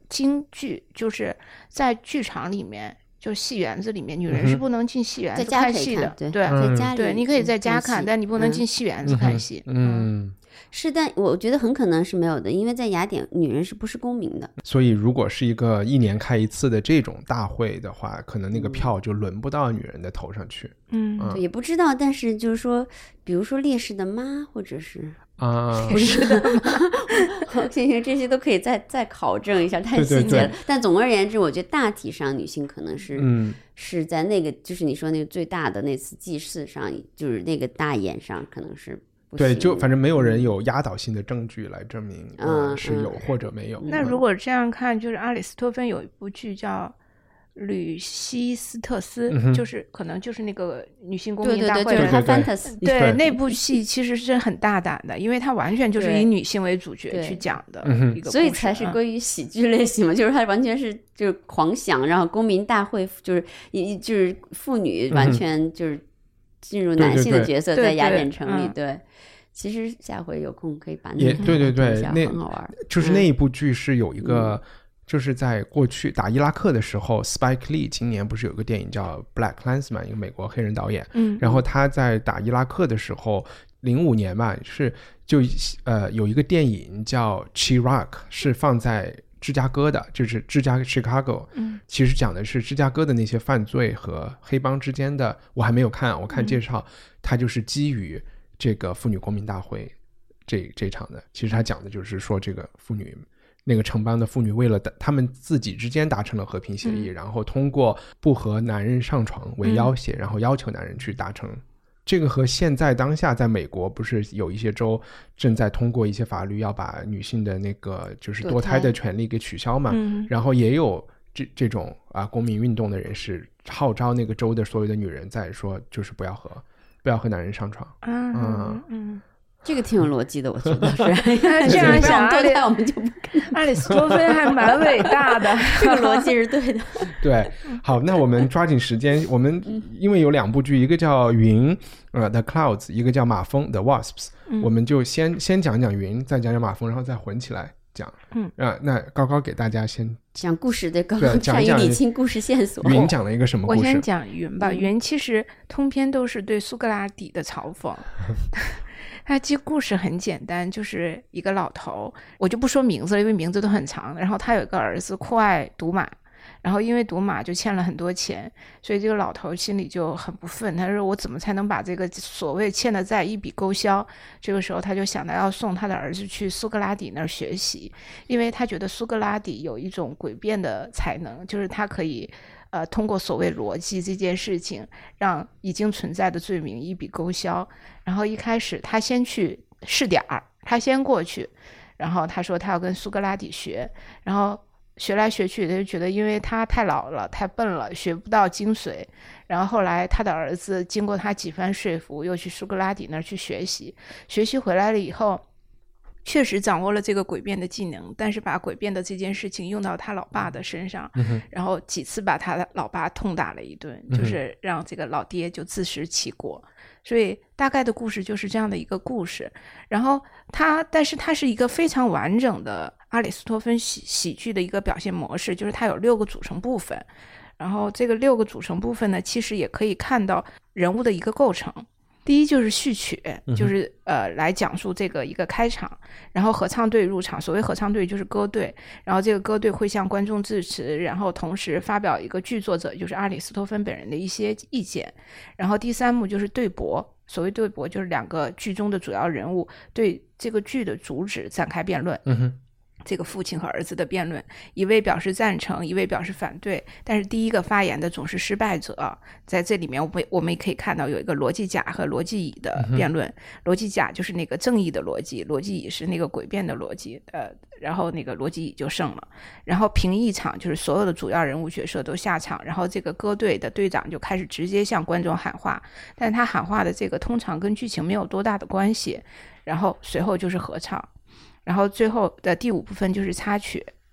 京剧，就是在剧场里面，就戏园子里面，女人是不能进戏园子看戏的。 对， 对， 在家里对，你可以在家看，但你不能进戏园子看戏。 是，但我觉得很可能是没有的，因为在雅典，女人是不是公民的？ 所以如果是一个1年开一次的这种大会的话，可能那个票就轮不到女人的头上去。 对，也不知道，但是就是说，比如说烈士的妈，或者是啊， 是的，行，这些都可以再考证一下，太细节了。 对， 但总而言之，我觉得大体上女性可能是是在那个，就是你说那个最大的那次祭祀上，就是那个大宴上，可能是不行的。 对，就反正没有人有压倒性的证据来证明是有或者没有。 那如果这样看，就是阿里斯托芬有一部剧叫吕西斯特斯，就是可能就是那个女性公民大会， 就是他 fantasy， 对，那部戏其实是很大胆的，因为它完全就是以女性为主角去讲的一个故事， 所以才是归于喜剧类型嘛，就是它完全是就是狂想，然后公民大会就是妇女完全就是进入男性的角色，在雅典城里，对。其实下回有空可以把那个对，那很好玩。 就是那一部剧是有一个。就是在过去打伊拉克的时候 Spike Lee 今年不是有个电影叫 Black Klansman， 一个美国黑人导演，然后他在打伊拉克的时候05年吧，有一个电影叫 Chirac， 是放在芝加哥的，就是Chicago，其实讲的是芝加哥的那些犯罪和黑帮之间的，我还没有看，我看介绍，它就是基于这个妇女公民大会这场的，其实他讲的就是说这个妇女。那个城邦的妇女为了他们自己之间达成了和平协议，然后通过不和男人上床为要挟，然后要求男人去达成。这个和现在当下在美国不是有一些州正在通过一些法律要把女性的那个就是堕胎的权利给取消嘛，然后也有这种公民运动的人士号召那个州的所有的女人在说就是不要和男人上床。 这个挺有逻辑的，我觉得是。 这样想， 对待我们就不看。 阿里斯托芬还蛮伟大的， 这个逻辑是对的。 对，好，那我们抓紧时间，我们因为有2部剧，一个叫云The Clouds， 一个叫马蜂 The Wasps，我们就先讲讲云，再讲讲马蜂，然后再混起来讲。那高高给大家先讲故事的，高高善于理清故事线索。 云讲了一个什么故事？ 我先讲云吧。云其实通篇都是对苏格拉底的嘲讽。他其实故事很简单，就是一个老头，我就不说名字了，因为名字都很长。然后他有一个儿子酷爱赌马，然后因为赌马就欠了很多钱，所以这个老头心里就很不忿。他说我怎么才能把这个所谓欠的债一笔勾销？这个时候他就想到要送他的儿子去苏格拉底那儿学习，因为他觉得苏格拉底有一种诡辩的才能，就是他可以通过所谓逻辑这件事情让已经存在的罪名一笔勾销。然后一开始他先去试点儿，他先过去，然后他说他要跟苏格拉底学，然后学来学去他就觉得因为他太老了太笨了学不到精髓，然后后来他的儿子经过他几番说服又去苏格拉底那儿去学习回来了以后确实掌握了这个诡辩的技能，但是把诡辩的这件事情用到他老爸的身上，然后几次把他的老爸痛打了一顿，就是让这个老爹就自食其果。所以大概的故事就是这样的一个故事。然后但是它是一个非常完整的阿里斯托芬喜剧的一个表现模式，就是它有6个组成部分。然后这个6个组成部分呢，其实也可以看到人物的一个构成。第一就是序曲，就是来讲述这个一个开场，然后合唱队入场，所谓合唱队就是歌队，然后这个歌队会向观众致辞，然后同时发表一个剧作者就是阿里斯托芬本人的一些意见。然后第3幕就是对驳，所谓对驳就是2个剧中的主要人物对这个剧的主旨展开辩论。这个父亲和儿子的辩论，一位表示赞成，一位表示反对，但是第一个发言的总是失败者。在这里面我们也可以看到有一个逻辑甲和逻辑乙的辩论，逻辑甲就是那个正义的逻辑，逻辑乙是那个诡辩的逻辑，然后那个逻辑乙就胜了。然后评议场就是所有的主要人物角色都下场，然后这个歌队的队长就开始直接向观众喊话，但他喊话的这个通常跟剧情没有多大的关系，然后随后就是合唱。然后最后的第5部分就是插曲，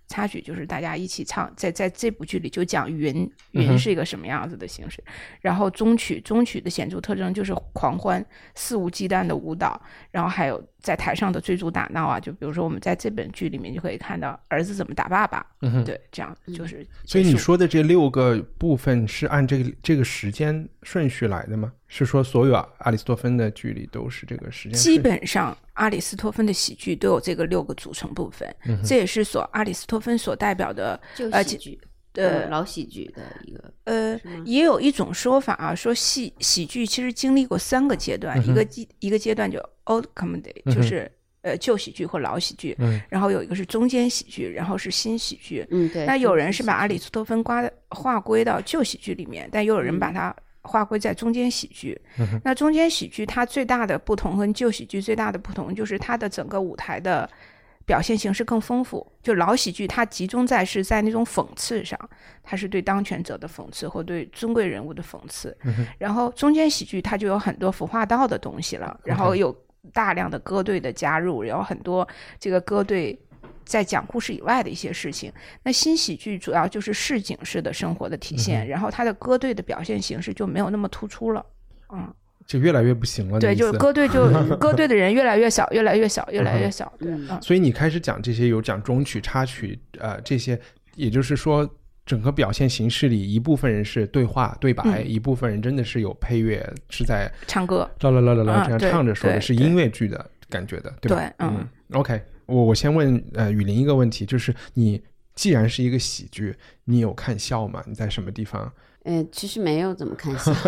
插曲就是大家一起唱，在这部剧里就讲云是一个什么样子的形式。然后中曲的显著特征就是狂欢、肆无忌惮的舞蹈，然后还有在台上的追逐打闹啊，就比如说我们在这本剧里面就可以看到儿子怎么打爸爸，对，这样就是所以你说的这6个部分是按这个时间顺序来的吗？是说所有阿里斯托芬的剧里都是这个时间顺序？ 基本上阿里斯托芬的喜剧都有这个6个组成部分，这也是阿里斯托芬所代表的旧喜剧老喜剧的一个也有一种说法啊，说喜剧其实经历过3个阶段，一个阶段就 old comedy， 就是旧喜剧或老喜剧，然后有一个是中间喜剧，然后是新喜剧。 对。 那有人是把阿里斯托芬划归到旧喜剧里面，但又有人把它划归在中间喜剧。那中间喜剧它最大的不同跟旧喜剧最大的不同就是它的整个舞台的表现形式更丰富。就老喜剧它集中是在那种讽刺上，它是对当权者的讽刺或对尊贵人物的讽刺。然后中间喜剧它就有很多服化道的东西了，然后有大量的歌队的加入，然后很多这个歌队在讲故事以外的一些事情。那新喜剧主要就是市井式的生活的体现，然后它的歌队的表现形式就没有那么突出了， 就越来越不行了。 对，就是歌队的人越来越少，越来越少，越来越少。对， 所以你开始讲这些，有讲中曲、插曲，这些，也就是说，整个表现形式里，一部分人是对话对白，一部分人真的是有配乐，是在唱歌， 啦啦啦啦啦这样唱着说的，是音乐剧的感觉的，对吧？ 对 ，OK， 我先问雨林一个问题，就是你既然是一个喜剧，你有看笑吗？你在什么地方？ 其实没有怎么看笑。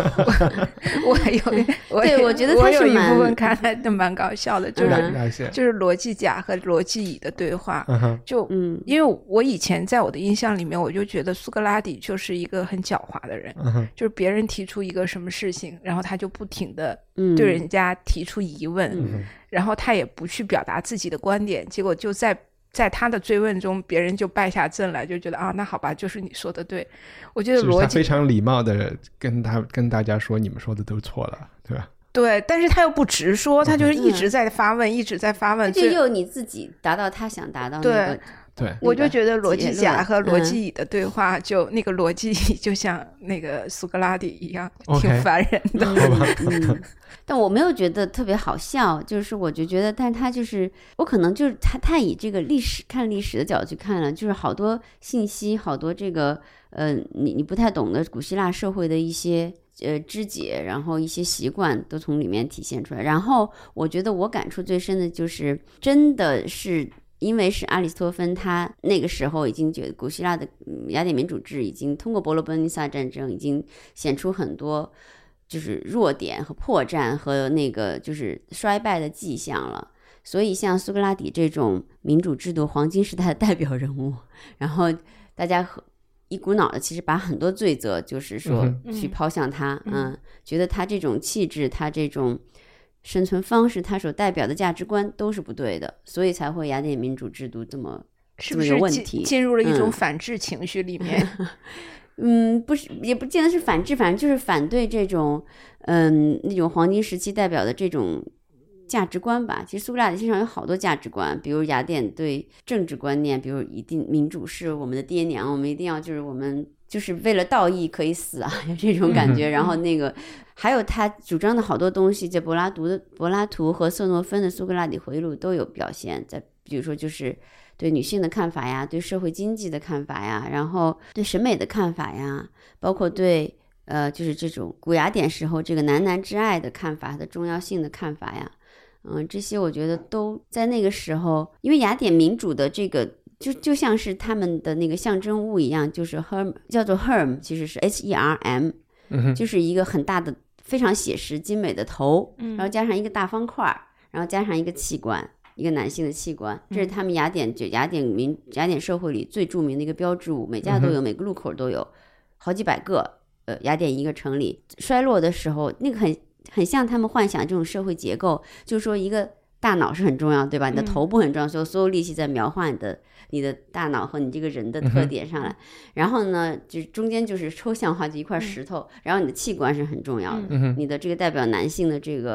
我觉得他有一部分看来都蛮搞笑的，就是罗辑甲和罗辑乙的对话。因为我以前在我的印象里面，我就觉得苏格拉底就是一个很狡猾的人，就是别人提出一个什么事情，然后他就不停的对人家提出疑问，然后他也不去表达自己的观点，结果就在他的追问中，别人就败下阵来，就觉得那好吧，就是你说的对。我觉得他非常礼貌的跟大家说，你们说的都错了，对吧？ 对，但是他又不直说，他就是一直在发问，一直在发问， 就有你自己达到他想达到那个。 对， 我就觉得罗辑甲和罗辑乙的对话，就那个罗辑乙就像那个苏格拉底一样，挺烦人的。 但我没有觉得特别好笑，就是我就觉得，但他就是我可能就是他以这个看历史的角度去看了，就是好多信息，好多这个你不太懂的古希腊社会的一些肢解，然后一些习惯都从里面体现出来。然后我觉得我感触最深的就是真的是。因为是阿里斯托芬，他那个时候已经觉得古希腊的雅典民主制已经通过伯罗奔尼撒战争已经显出很多就是弱点和破绽和那个就是衰败的迹象了，所以像苏格拉底这种民主制度黄金时代的代表人物，然后大家一股脑的其实把很多罪责就是说去抛向他，觉得他这种气质，他这种生存方式，他所代表的价值观都是不对的，所以才会雅典民主制度这么有问题， 进入了一种反制情绪里面。 不是，也不见得是反制，反正就是反对这种那种黄金时期代表的这种价值观吧。其实苏格拉底身上有好多价值观，比如雅典对政治观念，比如一定民主是我们的爹娘，我们一定要就是我们就是为了道义可以死啊，有这种感觉。然后那个还有他主张的好多东西，在柏拉图和色诺芬的苏格拉底回忆录都有表现在，比如说就是对女性的看法呀，对社会经济的看法呀，然后对审美的看法呀，包括对就是这种古雅典时候这个男之爱的看法的重要性的看法呀，这些我觉得都在那个时候，因为雅典民主的这个就像是他们的那个象征物一样，就是 herm 叫做 herm， 其实是 HERM，就是一个很大的非常写实精美的头，然后加上一个大方块，然后加上一个器官，一个男性的器官，这是他们雅典社会里最著名的一个标志物，每家都有，每个路口都有，好几百个。雅典一个城里衰落的时候，那个很像他们幻想这种社会结构，就是说一个大脑是很重要，对吧？你的头部很重要，所有力气在描画你的大脑和你这个人的特点上来。然后呢，就中间就是抽象化，就一块石头。然后你的器官是很重要的，你的这个代表男性的这个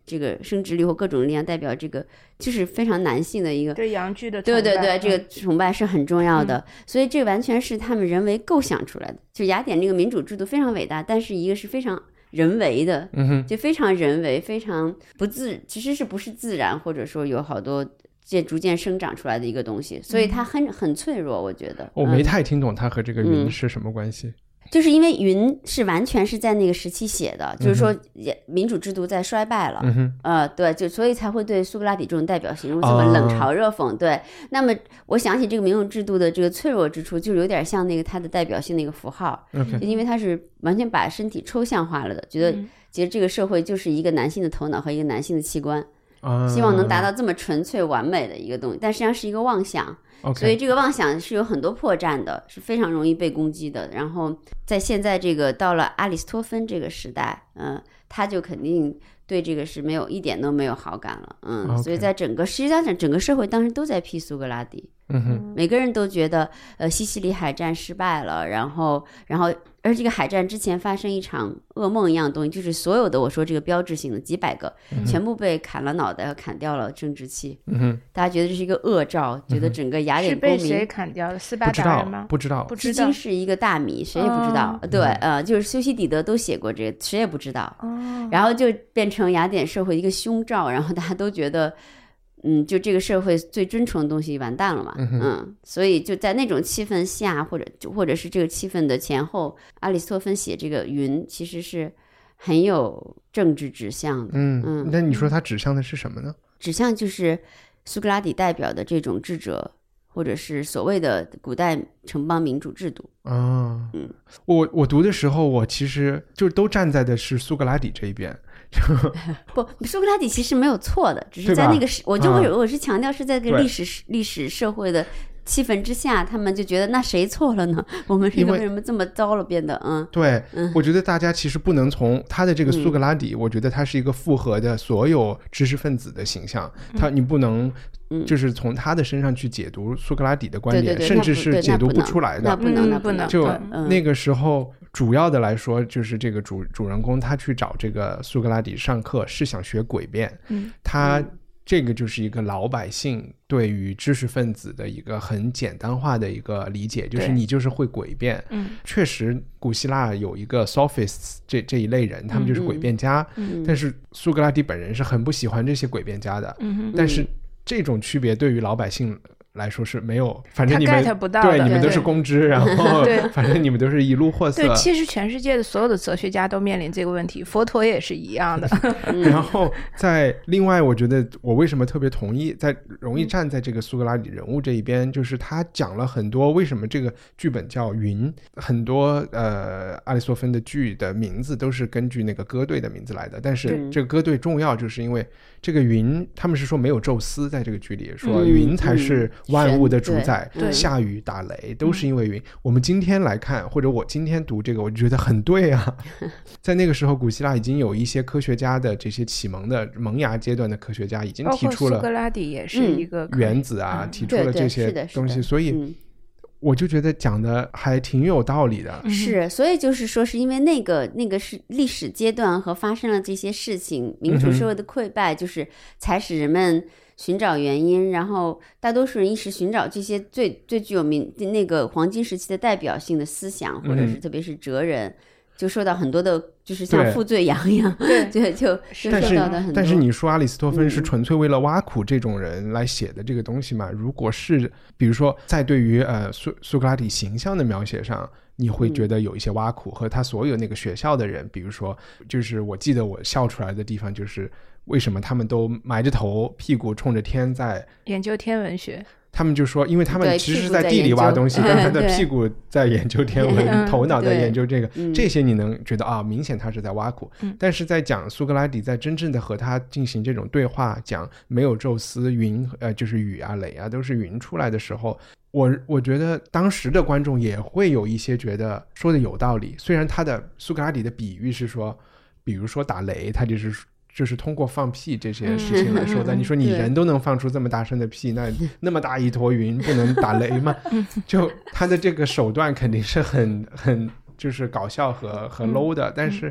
这个生殖力或各种力量，代表这个就是非常男性的一个对阳具的崇拜， 对，这个崇拜是很重要的，所以这完全是他们人为构想出来的。就雅典这个民主制度非常伟大，但是一个是非常人为的，就非常人为，非常其实是不是自然，或者说有好多逐渐生长出来的一个东西，所以它很脆弱，我觉得。 我没太听懂它和这个云是什么关系。 就是因为云是完全是在那个时期写的，就是说民主制度在衰败了，对，就所以才会对苏格拉底这种代表形容这么冷嘲热讽，对。那么我想起这个民主制度的这个脆弱之处，就有点像那个它的代表性的一个符号，就因为它是完全把身体抽象化了的，觉得这个社会就是一个男性的头脑和一个男性的器官，希望能达到这么纯粹完美的一个东西，但实际上是一个妄想。所以这个妄想是有很多破绽的，是非常容易被攻击的。然后在现在这个到了阿里斯托芬这个时代，他就肯定对这个是一点都没有好感了，所以在实际上整个社会当时都在批苏格拉底，每个人都觉得西西里海战失败了，然后而这个海战之前发生一场噩梦一样的东西，就是所有的我说这个标志性的几百个全部被砍了脑袋和砍掉了生殖器，大家觉得这是一个恶兆，觉得整个雅典公民是被谁砍掉的？斯巴达人吗？ 不知道， 至今是一个大谜，谁也不知道。对，就是修昔底德都写过这个，谁也不知道。然后就变成雅典社会一个凶兆，然后大家都觉得就这个社会最尊崇的东西完蛋了嘛，所以就在那种气氛下，或者是这个气氛的前后，阿里斯托芬写这个云其实是很有政治指向的。 那你说他指向的是什么呢？ 指向就是苏格拉底代表的这种智者，或者是所谓的古代城邦民主制度。 我读的时候，我其实就都站在的是苏格拉底这一边。 不，苏格拉底其实没有错的，只是在那个我是强调是在这个历史社会的气氛之下，他们就觉得那谁错了呢？我们这个为什么这么糟了变得对，我觉得大家其实不能从他的这个苏格拉底，我觉得他是一个复合的所有知识分子的形象，你不能就是从他的身上去解读苏格拉底的观点，甚至是解读不出来的。 那不能。 就那个时候，主要的来说，就是这个主人公他去找这个苏格拉底上课，是想学诡辩。他这个就是一个老百姓对于知识分子的一个很简单化的一个理解，就是你就是会诡辩。确实古希腊有一个 sophists 这一类人，他们就是诡辩家，但是苏格拉底本人是很不喜欢这些诡辩家的。但是这种区别对于老百姓来说是没有，反正你们对你们都是公知，然后反正你们都是一路货色。 对，其实全世界的所有的哲学家都面临这个问题，佛陀也是一样的。 然后另外我觉得我为什么特别容易站在这个苏格拉底人物这一边，就是他讲了很多为什么这个剧本叫云，很多阿里斯托芬的剧的名字都是根据那个歌队的名字来的，但是这个歌队重要就是因为这个云，他们是说没有宙斯在这个剧里，说云才是万物的主宰，下雨打雷都是因为云。我们今天来看，或者我今天读这个，我就觉得很对啊。在那个时候，古希腊已经有一些科学家的这些启蒙的萌芽阶段的科学家已经提出了， 苏格拉底也是一个原子啊，提出了这些东西，所以我就觉得讲的还挺有道理的。 是，所以就是说是因为那个是历史阶段和发生了这些事情，民主社会的溃败，就是才使人们寻找原因，然后大多数人一时寻找这些最具有那个黄金时期的代表性的思想，或者是特别是哲人，就受到很多的，就是像负罪羊一样，就受到的很多。 但是你说阿里斯托芬是纯粹为了挖苦这种人来写的这个东西嘛？如果是比如说在对于苏格拉底形象的描写上，你会觉得有一些挖苦，和他所有那个学校的人，比如说就是我记得我笑出来的地方就是为什么他们都埋着头屁股冲着天在研究天文学， 他们就说因为他们其实是在地里挖东西，但他的屁股在研究天文，头脑在研究这个，这些你能觉得明显他是在挖苦。但是在讲苏格拉底在真正的和他进行这种对话，讲没有宙斯，云就是雨啊雷啊都是云出来的时候，我觉得当时的观众也会有一些觉得说的有道理。虽然他的苏格拉底的比喻是说，比如说打雷，他就是通过放屁这些事情来说的。你说你人都能放出这么大声的屁，那么大一坨云不能打雷吗？就他的这个手段肯定是很就是搞笑和 low 的，但是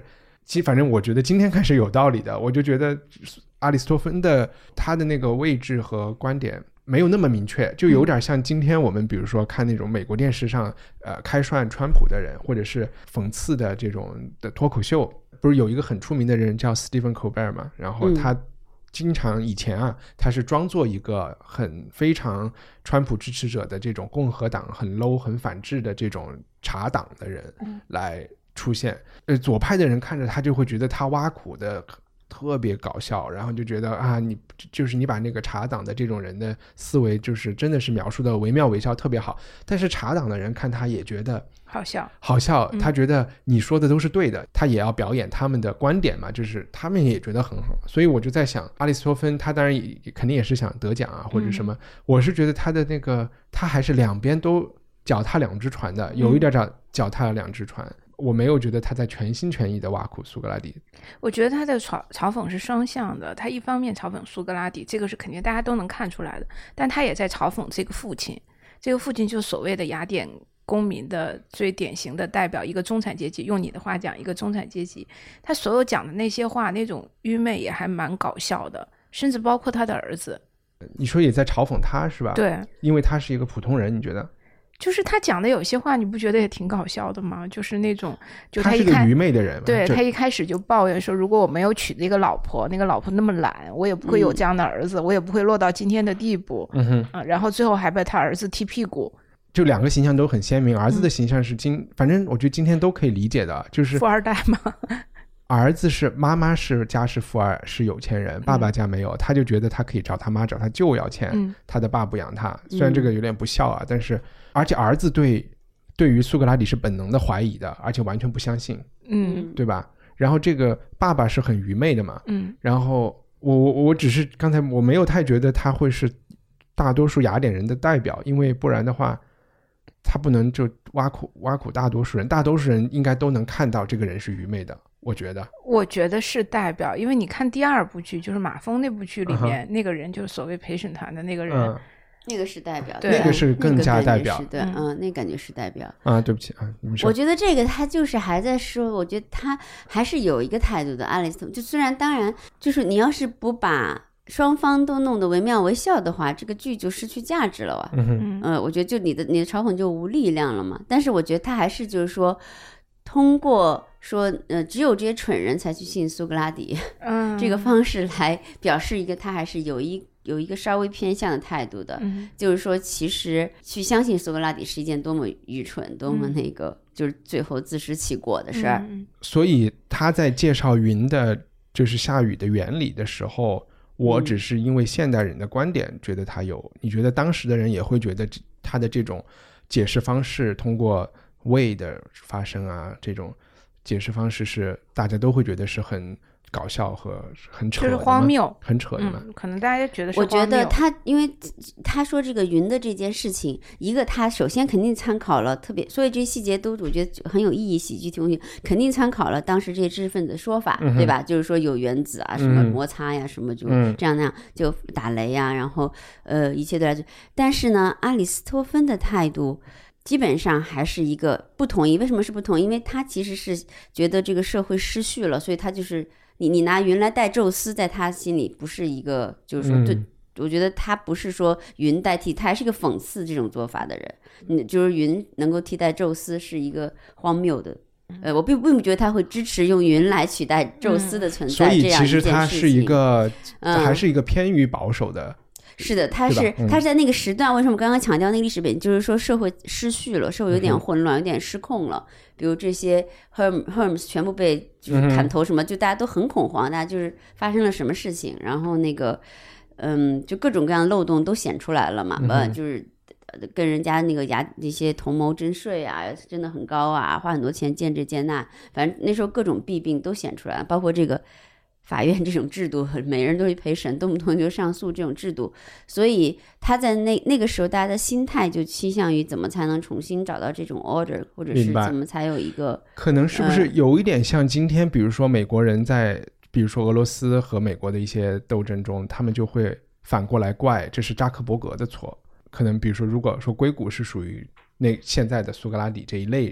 反正我觉得今天看是有道理的。我就觉得阿里斯托芬的他的那个位置和观点没有那么明确，就有点像今天我们比如说看那种美国电视上开涮川普的人，或者是讽刺的这种的脱口秀。不是有一个很出名的人叫 Stephen Colbert 嘛，然后他经常以前他是装作一个非常川普支持者的这种共和党很 low 很反智的这种茶党的人来出现。左派的人看着他就会觉得他挖苦的特别搞笑，然后就觉得你把那个茶党的这种人的思维就是真的是描述的惟妙惟肖，特别好。但是茶党的人看他也觉得好笑，他觉得你说的都是对的，他也要表演他们的观点嘛，就是他们也觉得很好。所以我就在想，阿里斯托芬他当然肯定也是想得奖或者什么，我是觉得他的那个他还是两边都脚踏两只船的，有一点脚踏了两只船。我没有觉得他在全心全意的挖苦苏格拉底。 我觉得他的嘲讽是双向的，他一方面嘲讽苏格拉底，这个是肯定大家都能看出来的，但他也在嘲讽这个父亲。这个父亲就是所谓的雅典公民的最典型的代表，一个中产阶级，用你的话讲一个中产阶级，他所有讲的那些话那种愚昧也还蛮搞笑的，甚至包括他的儿子。 你说也在嘲讽他是吧？ 对， 因为他是一个普通人。你觉得就是他讲的有些话你不觉得也挺搞笑的吗？就是那种就他是个愚昧的人嘛。 对，他一开始就抱怨说，如果我没有娶这个老婆，那个老婆那么懒，我也不会有这样的儿子，我也不会落到今天的地步。然后最后还被他儿子踢屁股。 就两个形象都很鲜明，儿子的形象是反正我觉得今天都可以理解的，就是富二代嘛。 儿子是妈妈是家世富二，是有钱人，爸爸家没有，他就觉得他可以找他妈找他舅要钱，他的爸不养他。虽然这个有点不孝但是而且儿子对于苏格拉底是本能的怀疑的，而且完全不相信，对吧？然后这个爸爸是很愚昧的嘛，然后我只是刚才我没有太觉得他会是大多数雅典人的代表，因为不然的话他不能就挖苦大多数人，大多数人应该都能看到这个人是愚昧的。我觉得是代表，因为你看第二部剧就是马蜂那部剧里面，那个人就是所谓陪审团的那个人， 那个是代表， 对， 那个是更加代表， 对，那感觉是代表对不起你说。 我觉得这个他就是还在说，我觉得他还是有一个态度的。阿里斯托就虽然当然就是你要是不把双方都弄得惟妙惟肖的话，这个剧就失去价值了我觉得就你的嘲讽就无力量了嘛。但是我觉得他还是就是说通过说只有这些蠢人才去信苏格拉底这个方式来表示一个他还是有一个稍微偏向的态度的，就是说其实去相信苏格拉底是一件多么愚蠢多么那个就是最后自食其果的事儿。 所以他在介绍云的就是下雨的原理的时候，我只是因为现代人的观点觉得他有，你觉得当时的人也会觉得他的这种解释方式，通过way的发生这种解释方式是大家都会觉得是很搞笑和很扯的， 就是荒谬， 很扯的嘛。 可能大家觉得是荒谬。 我觉得他因为他说这个云的这件事情，一个他首先肯定参考了，特别所以这些细节都我觉得很有意义，喜剧题目肯定参考了当时这些知识分子的说法，对吧？就是说有原子什么摩擦什么就这样那样就打雷然后一切都来。但是呢，阿里斯托芬的态度基本上还是一个不同意。为什么是不同意？因为他其实是觉得这个社会失序了，所以他就是你拿云来代宙斯，在他心里不是一个就是说对。我觉得他不是说云代替，他还是一个讽刺这种做法的人。就是云能够替代宙斯是一个荒谬的。我并不觉得他会支持用云来取代宙斯的存在， 所以其实他是一个还是一个偏于保守的。 是的，他是在那个时段，为什么我刚刚强调那个历史背景，就是说社会失序了，社会有点混乱，有点失控了。比如这些 Hermes 全部被就是砍头什么，就大家都很恐慌，大家就是发生了什么事情，然后那个就各种各样的漏洞都显出来了嘛，就是跟人家那些同谋征税真的很高花很多钱建这建那，反正那时候各种弊病都显出来了，包括这个法院这种制度，每人都是陪审，动不动就上诉这种制度。所以他在那个时候大家的心态就倾向于怎么才能重新找到这种 order， 或者是怎么才有一个可能是不是有一点像今天比如说美国人在比如说俄罗斯和美国的一些斗争中，他们就会反过来怪这是扎克伯格的错。可能比如说如果说硅谷是属于现在的苏格拉底这一类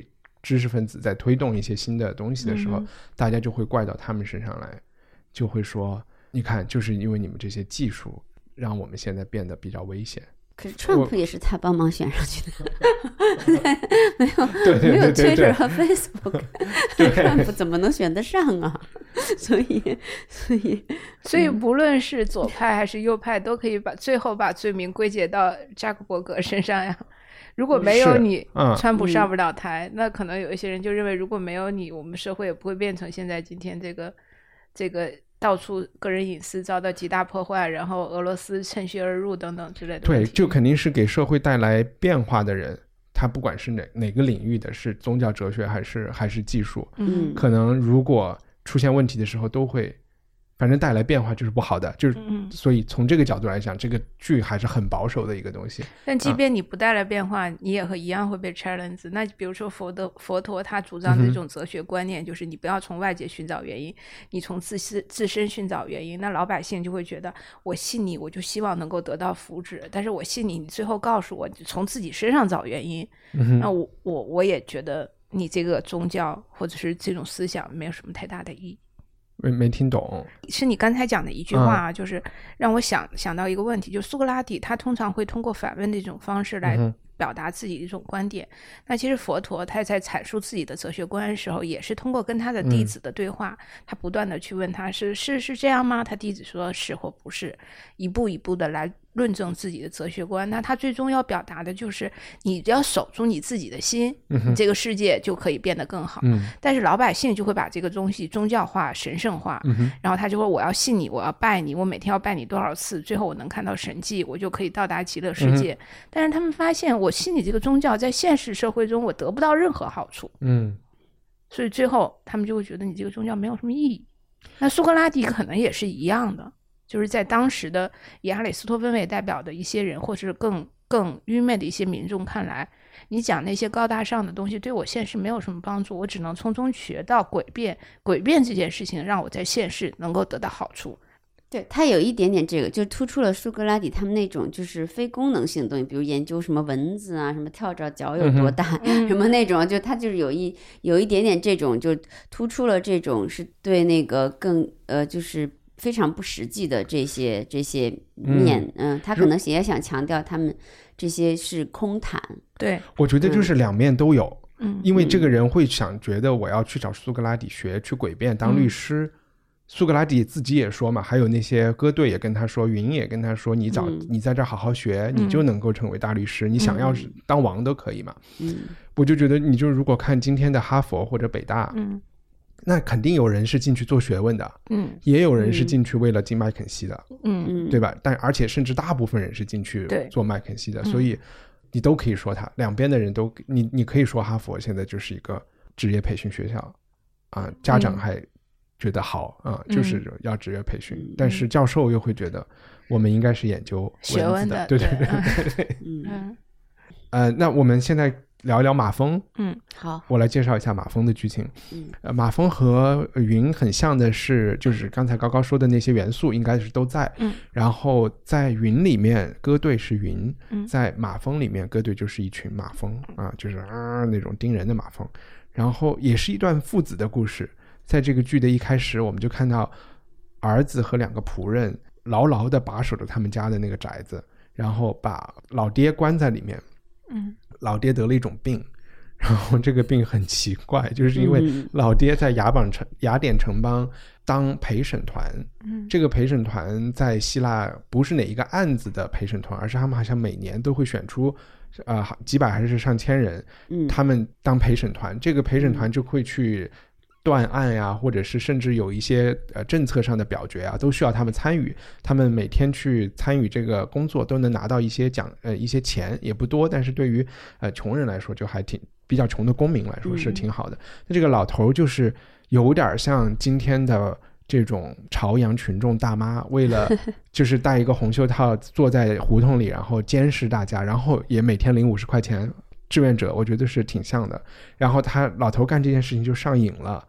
知识分子在推动一些新的东西的时候，大家就会怪到他们身上来，就会说你看就是因为你们这些技术让我们现在变得比较危险。 可是川普也是他帮忙选上去的对没有 Twitter 和 Facebook 川普怎么能选得上啊？所以不论是左派还是右派都可以最后把罪名归结到扎克伯格身上呀。如果没有你，川普上不了台，那可能有一些人就认为如果没有你，我们社会也不会变成现在今天这个到处个人隐私遭到极大破坏，然后俄罗斯趁虚而入等等之类的。 对，就肯定是给社会带来变化的人，他不管是哪个领域的，是宗教哲学还是技术，可能如果出现问题的时候都会反正带来变化就是不好的，就是所以从这个角度来讲，这个剧还是很保守的一个东西。 但即便你不带来变化，你也一样会被 challenge。那比如说佛陀他主张的这种哲学观念，就是你不要从外界寻找原因，你从自身寻找原因。那老百姓就会觉得，我信你，我就希望能够得到福祉，但是我信你，你最后告诉我从自己身上找原因，那我也觉得你这个宗教或者是这种思想没有什么太大的意义。 没听懂， 是你刚才讲的一句话就是让我想到一个问题，就苏格拉底他通常会通过反问的这种方式来表达自己的一种观点。那其实佛陀他在阐述自己的哲学观的时候，也是通过跟他的弟子的对话，他不断的去问他是这样吗？他弟子说是或不是，一步一步的来论证自己的哲学观。那他最终要表达的就是你要守住你自己的心，你这个世界就可以变得更好。但是老百姓就会把这个东西宗教化神圣化，然后他就说我要信你，我要拜你，我每天要拜你多少次，最后我能看到神迹，我就可以到达极乐世界。但是他们发现我信你这个宗教在现实社会中我得不到任何好处，所以最后他们就会觉得你这个宗教没有什么意义。那苏格拉底可能也是一样的，就是在当时的以阿里斯托芬为代表的一些人，或是更愚昧的一些民众看来，你讲那些高大上的东西对我现实没有什么帮助，我只能从中学到诡辩这件事情让我在现实能够得到好处。 对，他有一点点这个就突出了苏格拉底他们那种就是非功能性的东西，比如研究什么蚊子啊，什么跳蚤脚有多大，什么那种，就他就是有一点点这种，就突出了这种是对那个更就是非常不实际的这些面，他可能也想强调他们这些是空谈。 对， 我觉得就是两面都有，因为这个人会想觉得我要去找苏格拉底学，去诡辩当律师。苏格拉底自己也说嘛，还有那些歌队也跟他说，云也跟他说，你在这好好学，你就能够成为大律师，你想要当王都可以嘛。我就觉得你就如果看今天的哈佛或者北大，那肯定有人是进去做学问的，也有人是进去为了进麦肯锡的，对吧？而且甚至大部分人是进去做麦肯锡的，所以你都可以说他，两边的人都你可以说哈佛现在就是一个职业培训学校啊，家长还觉得好啊，就是要职业培训，但是教授又会觉得我们应该是研究学问的， 对。那我们现在聊一聊马蜂。 好， 我来介绍一下马蜂的剧情。马蜂和云很像的是，就是刚才高高说的那些元素应该是都在。然后在云里面，歌队是云；在马蜂里面，歌队就是一群马蜂啊，就是那种叮人的马蜂。然后也是一段父子的故事。在这个剧的一开始，我们就看到儿子和两个仆人牢牢地把守着他们家的那个宅子，然后把老爹关在里面。老爹得了一种病，然后这个病很奇怪，就是因为老爹在雅典城邦当陪审团。这个陪审团在希腊不是哪一个案子的陪审团，而是他们好像每年都会选出几百还是上千人，他们当陪审团。这个陪审团就会去断案呀，或者是甚至有一些政策上的表决啊，都需要他们参与。他们每天去参与这个工作，都能拿到一些一些钱，也不多，但是对于穷人来说，就还比较穷的公民来说是挺好的。那这个老头就是有点像今天的这种朝阳群众大妈，为了就是戴一个红袖套坐在胡同里，然后监视大家，然后也每天领50块钱。志愿者我觉得是挺像的。然后老头干这件事情就上瘾了，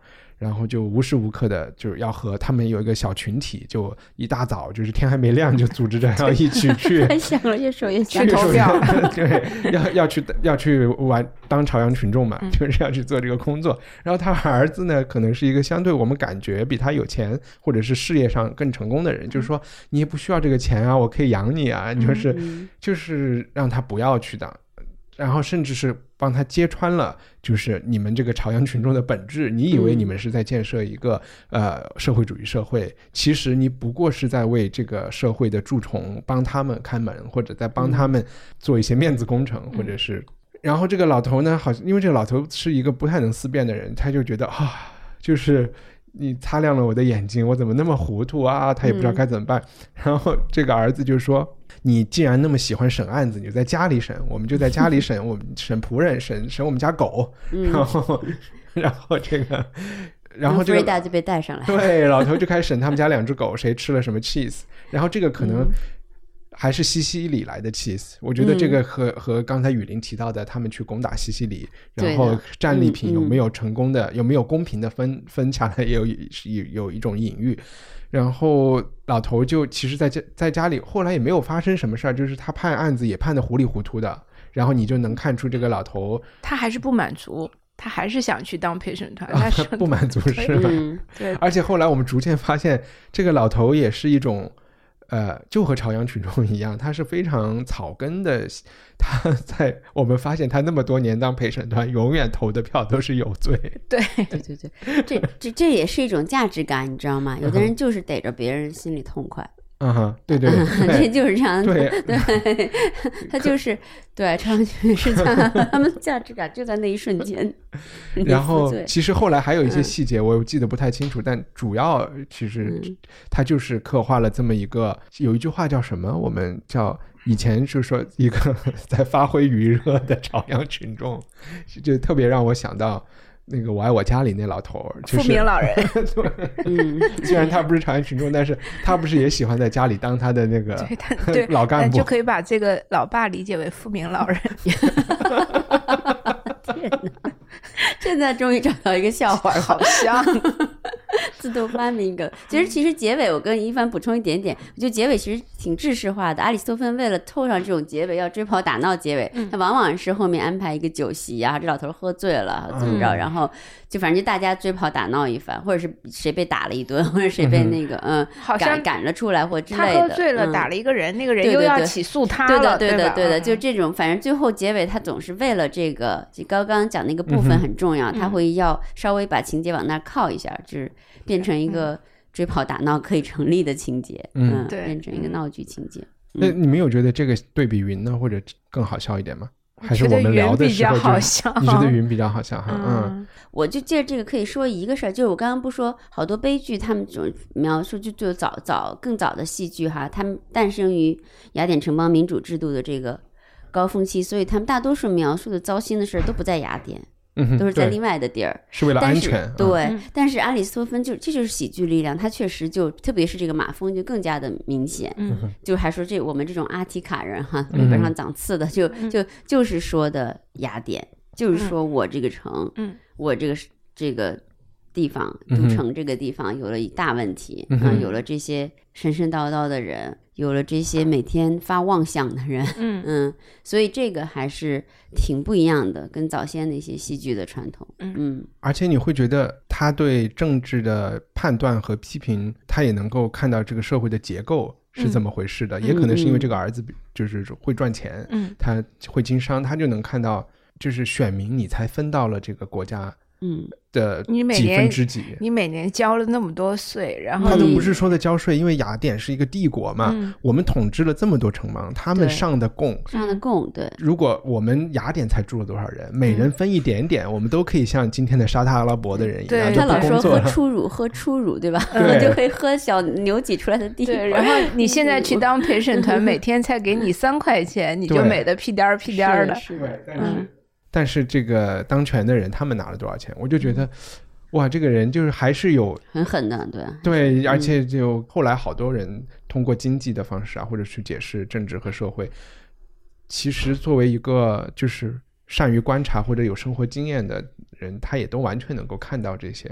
然后就无时无刻的就是要和他们有一个小群体，就一大早就是天还没亮就组织着要一起去太像了，越说越像。 去投票对，要去当朝阳群众嘛，就是要去做这个工作。然后他儿子呢，可能是一个相对我们感觉比他有钱或者是事业上更成功的人，就是说你也不需要这个钱啊，我可以养你啊，就是让他不要去当。然后甚至是帮他揭穿了就是你们这个朝阳群众的本质，你以为你们是在建设一个社会主义社会，其实你不过是在为这个社会的蛀虫帮他们看门，或者在帮他们做一些面子工程，或者是然后这个老头呢，好像因为这个老头是一个不太能思辨的人，他就觉得就是你擦亮了我的眼睛，我怎么那么糊涂啊，他也不知道该怎么办。然后这个儿子就说，你既然那么喜欢审案子，你就在家里审，我们就在家里审，我们审仆人，审我们家狗。然后这个弗瑞达就被带上来， 对，老头就开始审他们家2只狗谁吃了什么 cheese。 然后这个可能还是西西里来的 cheese， 我觉得这个和刚才雨林提到的他们去攻打西西里，然后战利品有没有成功的，有没有公平的分下来，也有一种隐喻。然后老头就其实在家里后来也没有发生什么事儿，就是他判案子也判得糊里糊涂的，然后你就能看出这个老头他还是不满足，他还是想去当陪审团， 他不满足是吧？ 对。 而且后来我们逐渐发现这个老头也是一种就和朝阳群众一样，他是非常草根的。我们发现他那么多年当陪审团，永远投的票都是有罪。 对， 这也是一种价值感，你知道吗？有的人就是逮着别人心里痛快。 对， 这就是这样的。 对， 他就是对朝阳群众是这样，他们的价值感就在那一瞬间。 然后其实后来还有一些细节我记得不太清楚，但主要其实他就是刻画了这么一个，有一句话叫什么，我们叫以前就是说一个在发挥余热的朝阳群众，就特别让我想到那个我爱我家里那老头，就是富民老人。 虽然他不是朝阳群众，但是他不是也喜欢在家里当他的那个对老干部， 就可以把这个老爸理解为富民老人。 天哪，现在终于找到一个笑话， 好像自动发明一个。其实结尾我跟一帆补充一点点，我觉得结尾其实挺制式化的。阿里斯托芬为了凑上这种结尾，要追跑打闹结尾，他往往是后面安排一个酒席啊，这老头喝醉了怎么着，然后就反正就大家追跑打闹一番，或者是谁被打了一顿，或者谁被那个好像赶了出来或之类的。 他喝醉了打了一个人，那个人又要起诉他了， 对的，就这种，反正最后结尾他总是为了这个，就刚刚讲那个部分很重要，他会要稍微把情节往那靠一下，就是变成一个追跑打闹可以成立的情节， 对， 变成一个闹剧情节。 那你们有觉得这个对比云呢，或者更好笑一点吗？还是我们聊的时候你觉得云比较好笑哈？ 我就借这个可以说一个事儿，就是我刚刚不说好多悲剧，他们这种描述就更早的戏剧哈，他们诞生于雅典城邦民主制度的这个高峰期，所以他们大多数描述的糟心的事都不在雅典。都是在另外的地儿， 是为了安全。 对，但是阿里斯托芬这就是喜剧力量，他确实就特别是这个马蜂就更加的明显。就还说我们这种阿提卡人哈，背本上长刺的，就是说的雅典，就是说我这个城，我这个地方，都城这个地方有了一大问题有了这些神神叨叨的人，有了这些每天发妄想的人，所以这个还是挺不一样的，跟早先的一些戏剧的传统。 而且你会觉得他对政治的判断和批评，他也能够看到这个社会的结构是怎么回事的，也可能是因为这个儿子就是会赚钱，他会经商，他就能看到就是选民你才分到了这个国家的几分之几， 你每年交了那么多税，然后他都不是说的交税，因为雅典是一个帝国嘛，我们统治了这么多城邦，他们上的贡， 对， 如果我们雅典才住了多少人，每人分一点点，我们都可以像今天的沙特阿拉伯的人一样， 他老说喝初乳对吧？就会喝小牛挤出来的地。 对，然后你现在去当陪审团，每天才给你3块钱，你就美的屁颠儿屁颠儿的。 但是这个当权的人他们拿了多少钱，我就觉得哇，这个人就是还是有很狠的。 对，而且就后来好多人通过经济的方式啊，或者去解释政治和社会，其实作为一个就是善于观察或者有生活经验的人，他也都完全能够看到这些，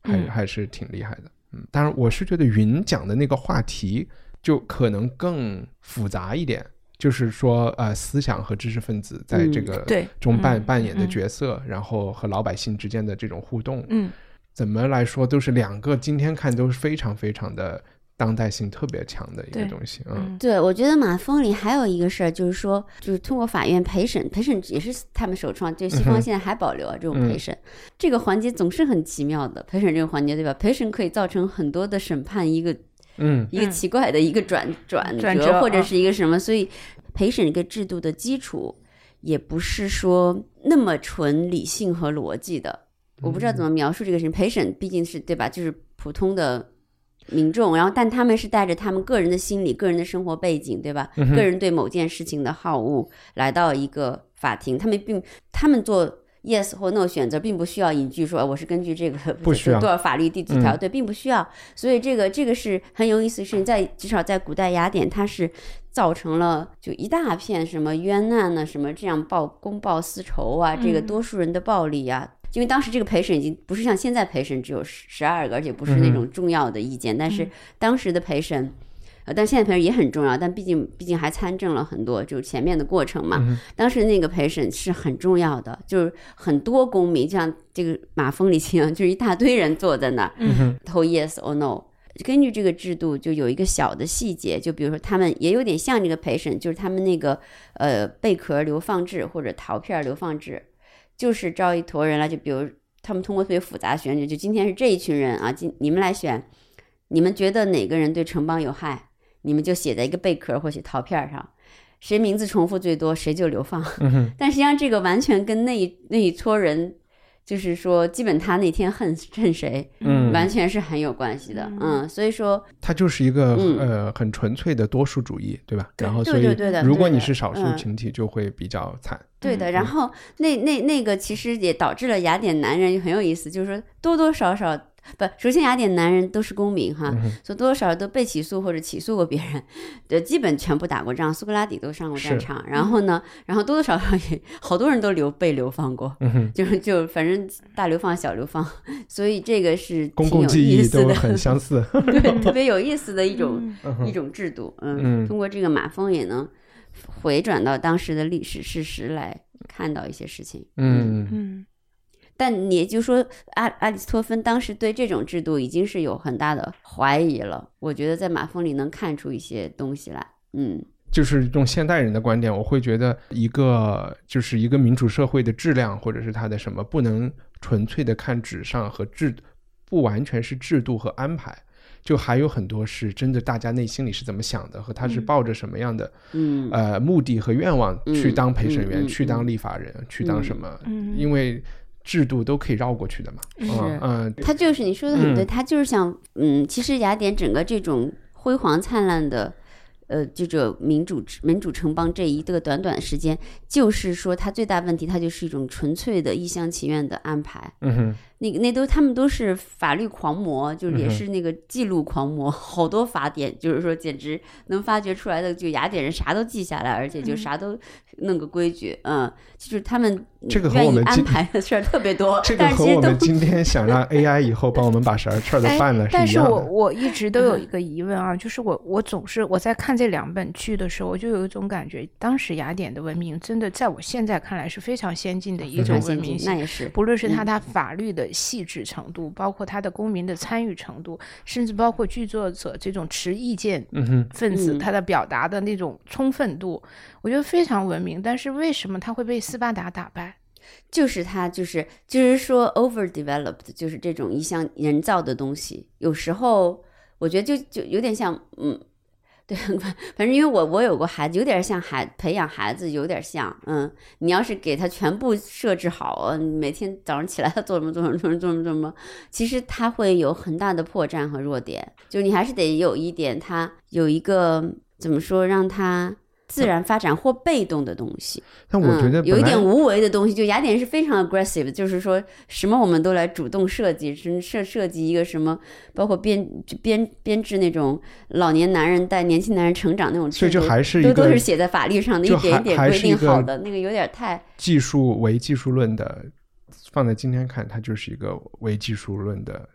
还是挺厉害的。当然我是觉得云讲的那个话题就可能更复杂一点，就是说思想和知识分子在这个中扮演的角色，然后和老百姓之间的这种互动，怎么来说都是两个今天看都是非常非常的当代性特别强的一个东西。 对，我觉得马蜂里还有一个事儿，就是说就是通过法院陪审也是他们首创，就西方现在还保留这种陪审，这个环节总是很奇妙的。陪审这个环节，对吧？陪审可以造成很多的审判一个奇怪的一个转折，或者是一个什么，所以陪审这个制度的基础也不是说那么纯理性和逻辑的。我不知道怎么描述这个事情。陪审毕竟是，对吧，就是普通的民众，然后但他们是带着他们个人的心理、个人的生活背景，对吧？个人对某件事情的好恶来到一个法庭，他们做 yes 或 no 选择并不需要引据说我是根据这个不需要多少法律第几条，对，并不需要。所以这个是很有意思的事情，至少在古代雅典，它是造成了就一大片什么冤案啊，什么这样公报私仇啊，这个多数人的暴力啊。因为当时这个陪审已经不是像现在陪审只有12个，而且不是那种重要的意见，但是当时的陪审但现在陪审也很重要，但毕竟还参证了很多就是前面的过程嘛。当时那个陪审是很重要的，就是很多公民，就像这个马蜂里一样，就是一大堆人坐在那儿投 yes or no。根据这个制度就有一个小的细节，就比如说他们也有点像这个陪审，就是他们那个贝壳流放制或者陶片流放制，就是招一坨人来，就比如他们通过特别复杂选举，就今天是这一群人啊，你们来选，你们觉得哪个人对城邦有害，你们就写在一个贝壳或写陶片上，谁名字重复最多谁就流放。但实际上这个完全跟那一撮人，就是说基本他那天恨谁，完全是很有关系的。所以说它就是一个很纯粹的多数主义，对吧？然后所以如果你是少数群体就会比较惨。 对的，然后那个其实也导致了雅典男人很有意思，就是说多多少少首先雅典男人都是公民哈，所以多多少少都被起诉或者起诉过别人，基本全部打过仗，苏格拉底都上过战场。然后多多少少也好多人都被流放过，就反正大流放小流放，所以这个是公共记忆都很相似。 对，特别有意思的一种制度。通过这个马蜂也能回转到当时的历史事实来看到一些事情。但也就是说阿里斯托芬当时对这种制度已经是有很大的怀疑了，我觉得在马蜂里能看出一些东西来。 就是用现代人的观点，我会觉得一个民主社会的质量或者是它的什么不能纯粹的看纸上和不完全是制度和安排，就还有很多是真的大家内心里是怎么想的，和他是抱着什么样的目的和愿望去当陪审员，去当立法人，去当什么，因为制度都可以绕过去的嘛。 他就是你说的很对，他就是想其实雅典整个这种辉煌灿烂的这种民主城邦这一个短短的时间，就是说他最大问题，他就是一种纯粹的一厢情愿的安排。他们都是法律狂魔，就是也是那个记录狂魔，好多法典，就是说简直能发掘出来的，就雅典人啥都记下来，而且就啥都弄个规矩。就是他们愿意安排的事儿特别多。 这个和我们今天想让 AI 以后帮我们把事儿都办了是一样的。 但是我一直都有一个疑问啊，就是我总是我在看这2本剧的时候，我就有一种感觉，当时雅典的文明真的在我现在看来是非常先进的一种文明性， 那也是不论是它法律的细致程度，包括它的公民的参与程度，甚至包括剧作者这种持意见分子他的表达的那种充分度，我觉得非常文明。但是为什么他会被斯巴达打败？ 就是他就是说 overdeveloped， 就是这种一项人造的东西，有时候我觉得就有点像对，反正因为我有过孩子，有点像培养孩子，有点像你要是给他全部设置好，每天早上起来他做什么，其实他会有很大的破绽和弱点，就你还是得有一点他有一个怎么说让他自然发展或被动的东西。 但我觉得有一点无为的东西，就雅典是非常 aggressive， 就是说什么我们都来主动设计，设计一个什么，包括编制那种老年男人带年轻男人成长那种制度， 所以就还是一个都是写在法律上的，一点一点规定好的，那个有点太技术论的，放在今天看它就是一个唯技术论的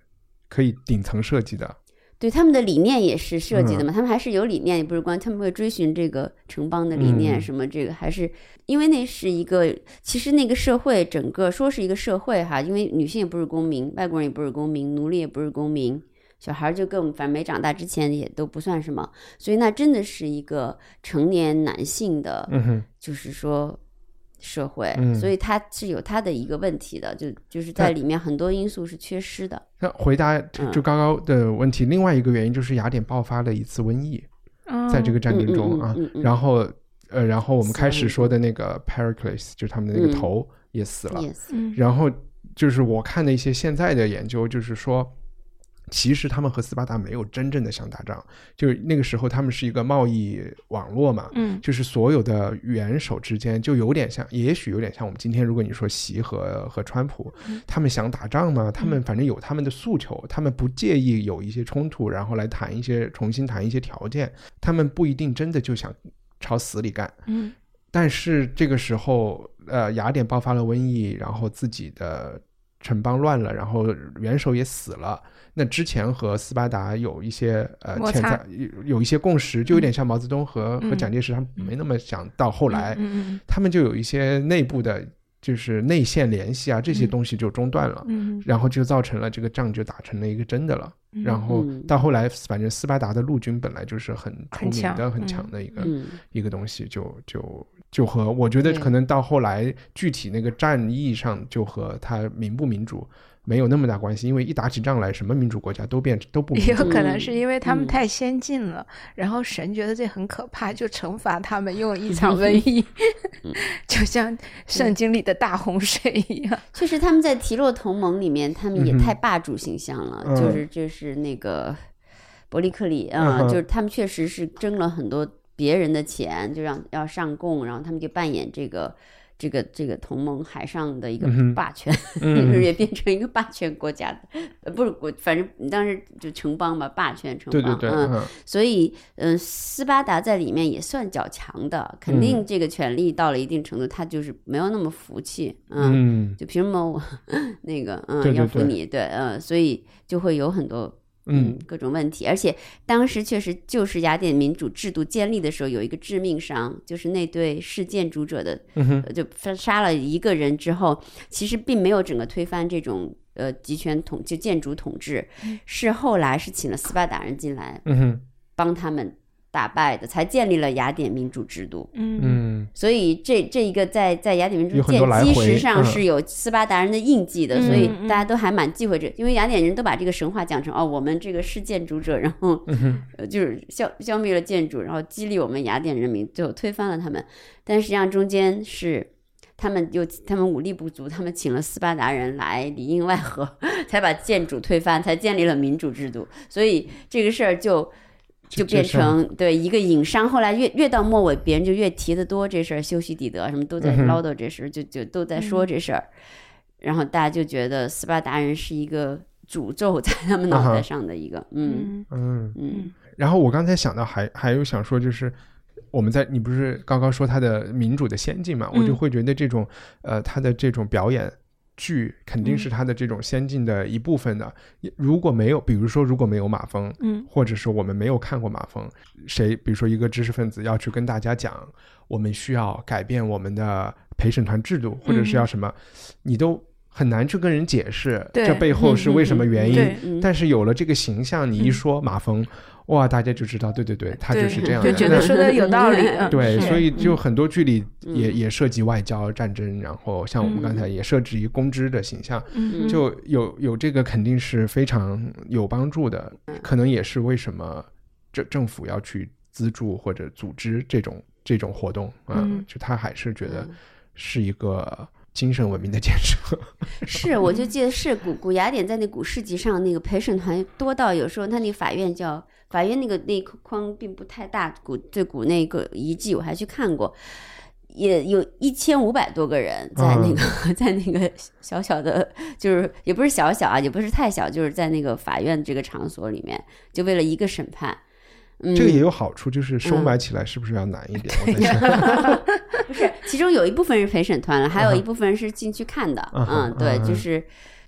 可以顶层设计的。 对，他们的理念也是设计的嘛，他们还是有理念，也不是光他们会追寻这个城邦的理念，什么这个还是因为那是一个，其实那个社会整个说是一个社会哈，因为女性也不是公民，外国人也不是公民，奴隶也不是公民，小孩就更反正没长大之前也都不算什么，所以那真的是一个成年男性的，就是说社会，所以它是有它的一个问题的，就是在里面很多因素是缺失的。 那回答就高高的问题，另外一个原因就是雅典爆发了一次瘟疫，在这个战争中啊，然后我们开始说的那个 Pericles 就是他们的那个头也死了，然后就是我看的一些现在的研究，就是说其实他们和斯巴达没有真正的想打仗，就是那个时候他们是一个贸易网络嘛，就是所有的元首之间就有点像，也许有点像我们今天如果你说习和川普，他们想打仗吗？他们反正有他们的诉求，他们不介意有一些冲突，然后来重新谈一些条件，他们不一定真的就想朝死里干。但是这个时候雅典爆发了瘟疫，然后自己的城邦乱了，然后元首也死了，那之前和斯巴达有一些潜在有一些共识，就有点像毛泽东和蒋介石，他们没那么想到后来，他们就有一些内部的就是内线联系啊，这些东西就中断了，然后就造成了这个仗就打成了一个真的了。然后到后来反正斯巴达的陆军本来就是很出名的很强的一个东西，就和我觉得可能到后来具体那个战役上就和他民不民主没有那么大关系，因为一打起仗来什么民主国家都不民主。 也有可能是因为他们太先进了，然后神觉得这很可怕，就惩罚他们用一场瘟疫就像圣经里的大洪水一样。 确实他们在提洛同盟里面他们也太霸主形象了，就是那个伯利克里就是他们确实是争了很多别人的钱，就要上供，然后他们就扮演这个同盟海上的一个霸权，就是也变成一个霸权国家的，不是反正当时就城邦吧，霸权城邦。对，所以斯巴达在里面也算较强的，肯定这个权力到了一定程度，他就是没有那么服气，就凭什么我那个要服你，对，所以就会有很多。各种问题，而且当时确实就是雅典民主制度建立的时候有一个致命伤，就是那对弑建主者的就杀了一个人之后，其实并没有整个推翻这种集权就建主统治，是后来是请了斯巴达人进来帮他们打败的，才建立了雅典民主制度。所以这一个在雅典民主建基石上是有斯巴达人的印记的，所以大家都还蛮忌讳这，因为雅典人都把这个神话讲成我们这个是建主者，然后就是消灭了建主，然后激励我们雅典人民，最后推翻了他们。但实际上中间是他们武力不足，他们请了斯巴达人来里应外合，才把建主推翻，才建立了民主制度。所以这个事儿就变成对一个隐伤，后来越到末尾别人就越提得多这事儿，修昔底德什么都在唠叨这事儿，就都在说这事儿，然后大家就觉得斯巴达人是一个诅咒在他们脑袋上的一个然后我刚才想到还有想说，就是我们你不是刚刚说他的民主的先进嘛，我就会觉得这种他的这种表演剧肯定是他的这种先进的一部分的。如果没有，比如说如果没有马蜂，或者是我们没有看过马蜂，比如说一个知识分子要去跟大家讲我们需要改变我们的陪审团制度，或者是要什么，你都很难去跟人解释这背后是为什么原因。但是有了这个形象，你一说马蜂，哇，大家就知道，对，他就是这样的， 就觉得说的有道理。 对，所以就很多剧里也涉及外交战争，然后像我们刚才也涉及公知的形象，就有这个肯定是非常有帮助的，可能也是为什么政府要去资助或者组织这种活动就他还是觉得是一个精神文明的建设。 是，我就记得是古雅典在那古市集上那个陪审团多到有时候他那个法院那个框并不太大，最古那个遗迹我还去看过，也有1500多个人在那个在那个小小的，就是也不是小小也不是太小，就是在那个法院这个场所里面，就为了一个审判。 这个也有好处，就是收买起来是不是要难一点？我在想不是，其中有一部分是陪审团了，还有一部分是进去看的。对，就是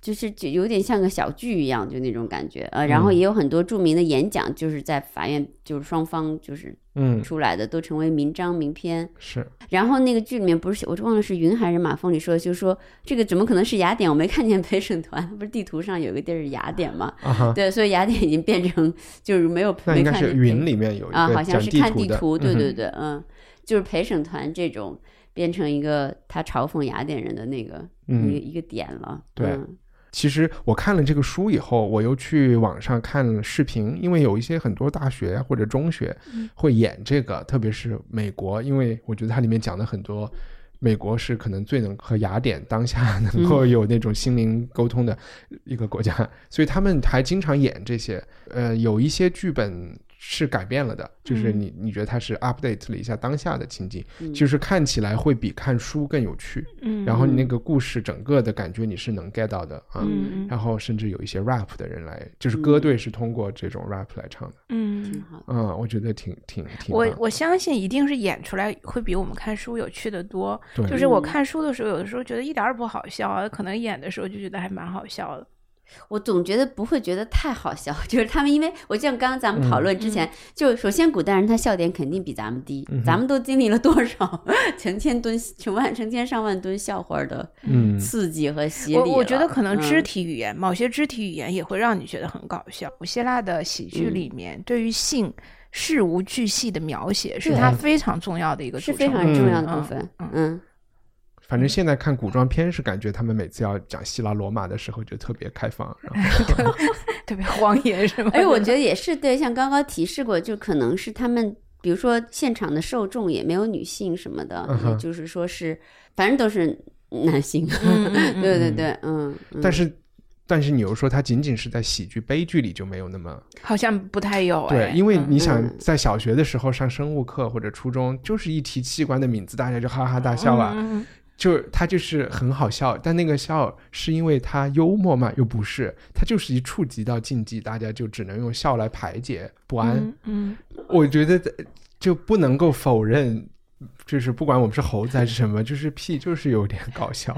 就是就有点像个小剧一样，就那种感觉然后也有很多著名的演讲，就是在法院就是双方就是出来的都成为名章名篇。 是。然后那个剧里面不是我忘了是云还是马蜂里说，就是说这个怎么可能是雅典，我没看见陪审团，不是地图上有个地儿是雅典嘛对，所以雅典已经变成就是没看见。 那应该是云里面有一个好像是看地图对对对就是陪审团这种变成一个他嘲讽雅典人的那个一个点了。 对其实我看了这个书以后，我又去网上看了视频，因为有一些很多大学或者中学会演这个特别是美国，因为我觉得它里面讲的很多美国是可能最能和雅典当下能够有那种心灵沟通的一个国家所以他们还经常演这些有一些剧本是改变了的，就是你觉得它是 update 了一下当下的情境就是看起来会比看书更有趣然后你那个故事整个的感觉你是能 get 到的然后甚至有一些 rap 的人来，就是歌队是通过这种 rap 来唱的挺好我觉得挺我相信一定是演出来会比我们看书有趣的多。就是我看书的时候有的时候觉得一点儿不好笑可能演的时候就觉得还蛮好笑的。 我总觉得不会觉得太好笑，就是他们因为我像刚刚咱们讨论之前就首先古代人他笑点肯定比咱们低咱们都经历了多少成千上万吨笑话的刺激和洗礼我觉得可能肢体语言某些肢体语言也会让你觉得很搞笑。古希腊的喜剧里面对于性事无巨细的描写是它非常重要的一个组成， 是非常重要的部分反正现在看古装片是感觉他们每次要讲希腊罗马的时候就特别开放然后特别荒野是吗？ 我觉得也是对，像刚刚提示过就可能是他们比如说现场的受众也没有女性什么的也就是说是反正都是男性对对对但是你又说它仅仅是在喜剧悲剧里就没有那么好像不太有对因为你想在小学的时候上生物课或者初中就是一提器官的名字大家就哈哈大笑就它就是很好笑，但那个笑是因为它幽默嘛？又不是，它就是一触及到禁忌，大家就只能用笑来排解不安。我觉得就不能够否认，就是不管我们是猴子还是什么，就是屁就是有点搞笑。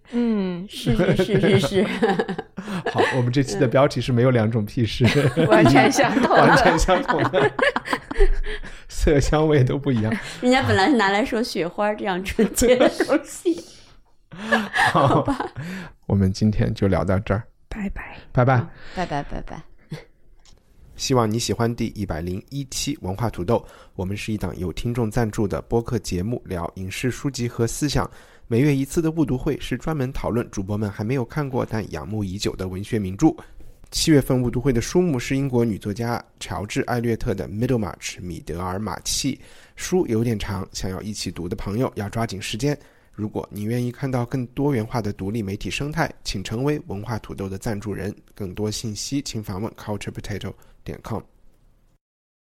是好，我们这期的标题是没有两种屁是完全相同的， 完全相同的。色香味都不一样， 人家本来是拿来说雪花这样纯洁的东西。 好吧，我们今天就聊到这儿， 拜拜拜拜拜拜拜拜。 希望你喜欢第101期文化土豆，我们是一档有听众赞助的播客节目，聊影视书籍和思想。每月一次的误读会是专门讨论主播们还没有看过但仰慕已久的文学名著。7月份误读会的书目是英国女作家乔治·艾略特的 Middlemarch 米德尔马契，书有点长，想要一起读的朋友要抓紧时间。如果你愿意看到更多元化的独立媒体生态，请成为文化土豆的赞助人。更多信息请访问culturepotato.com。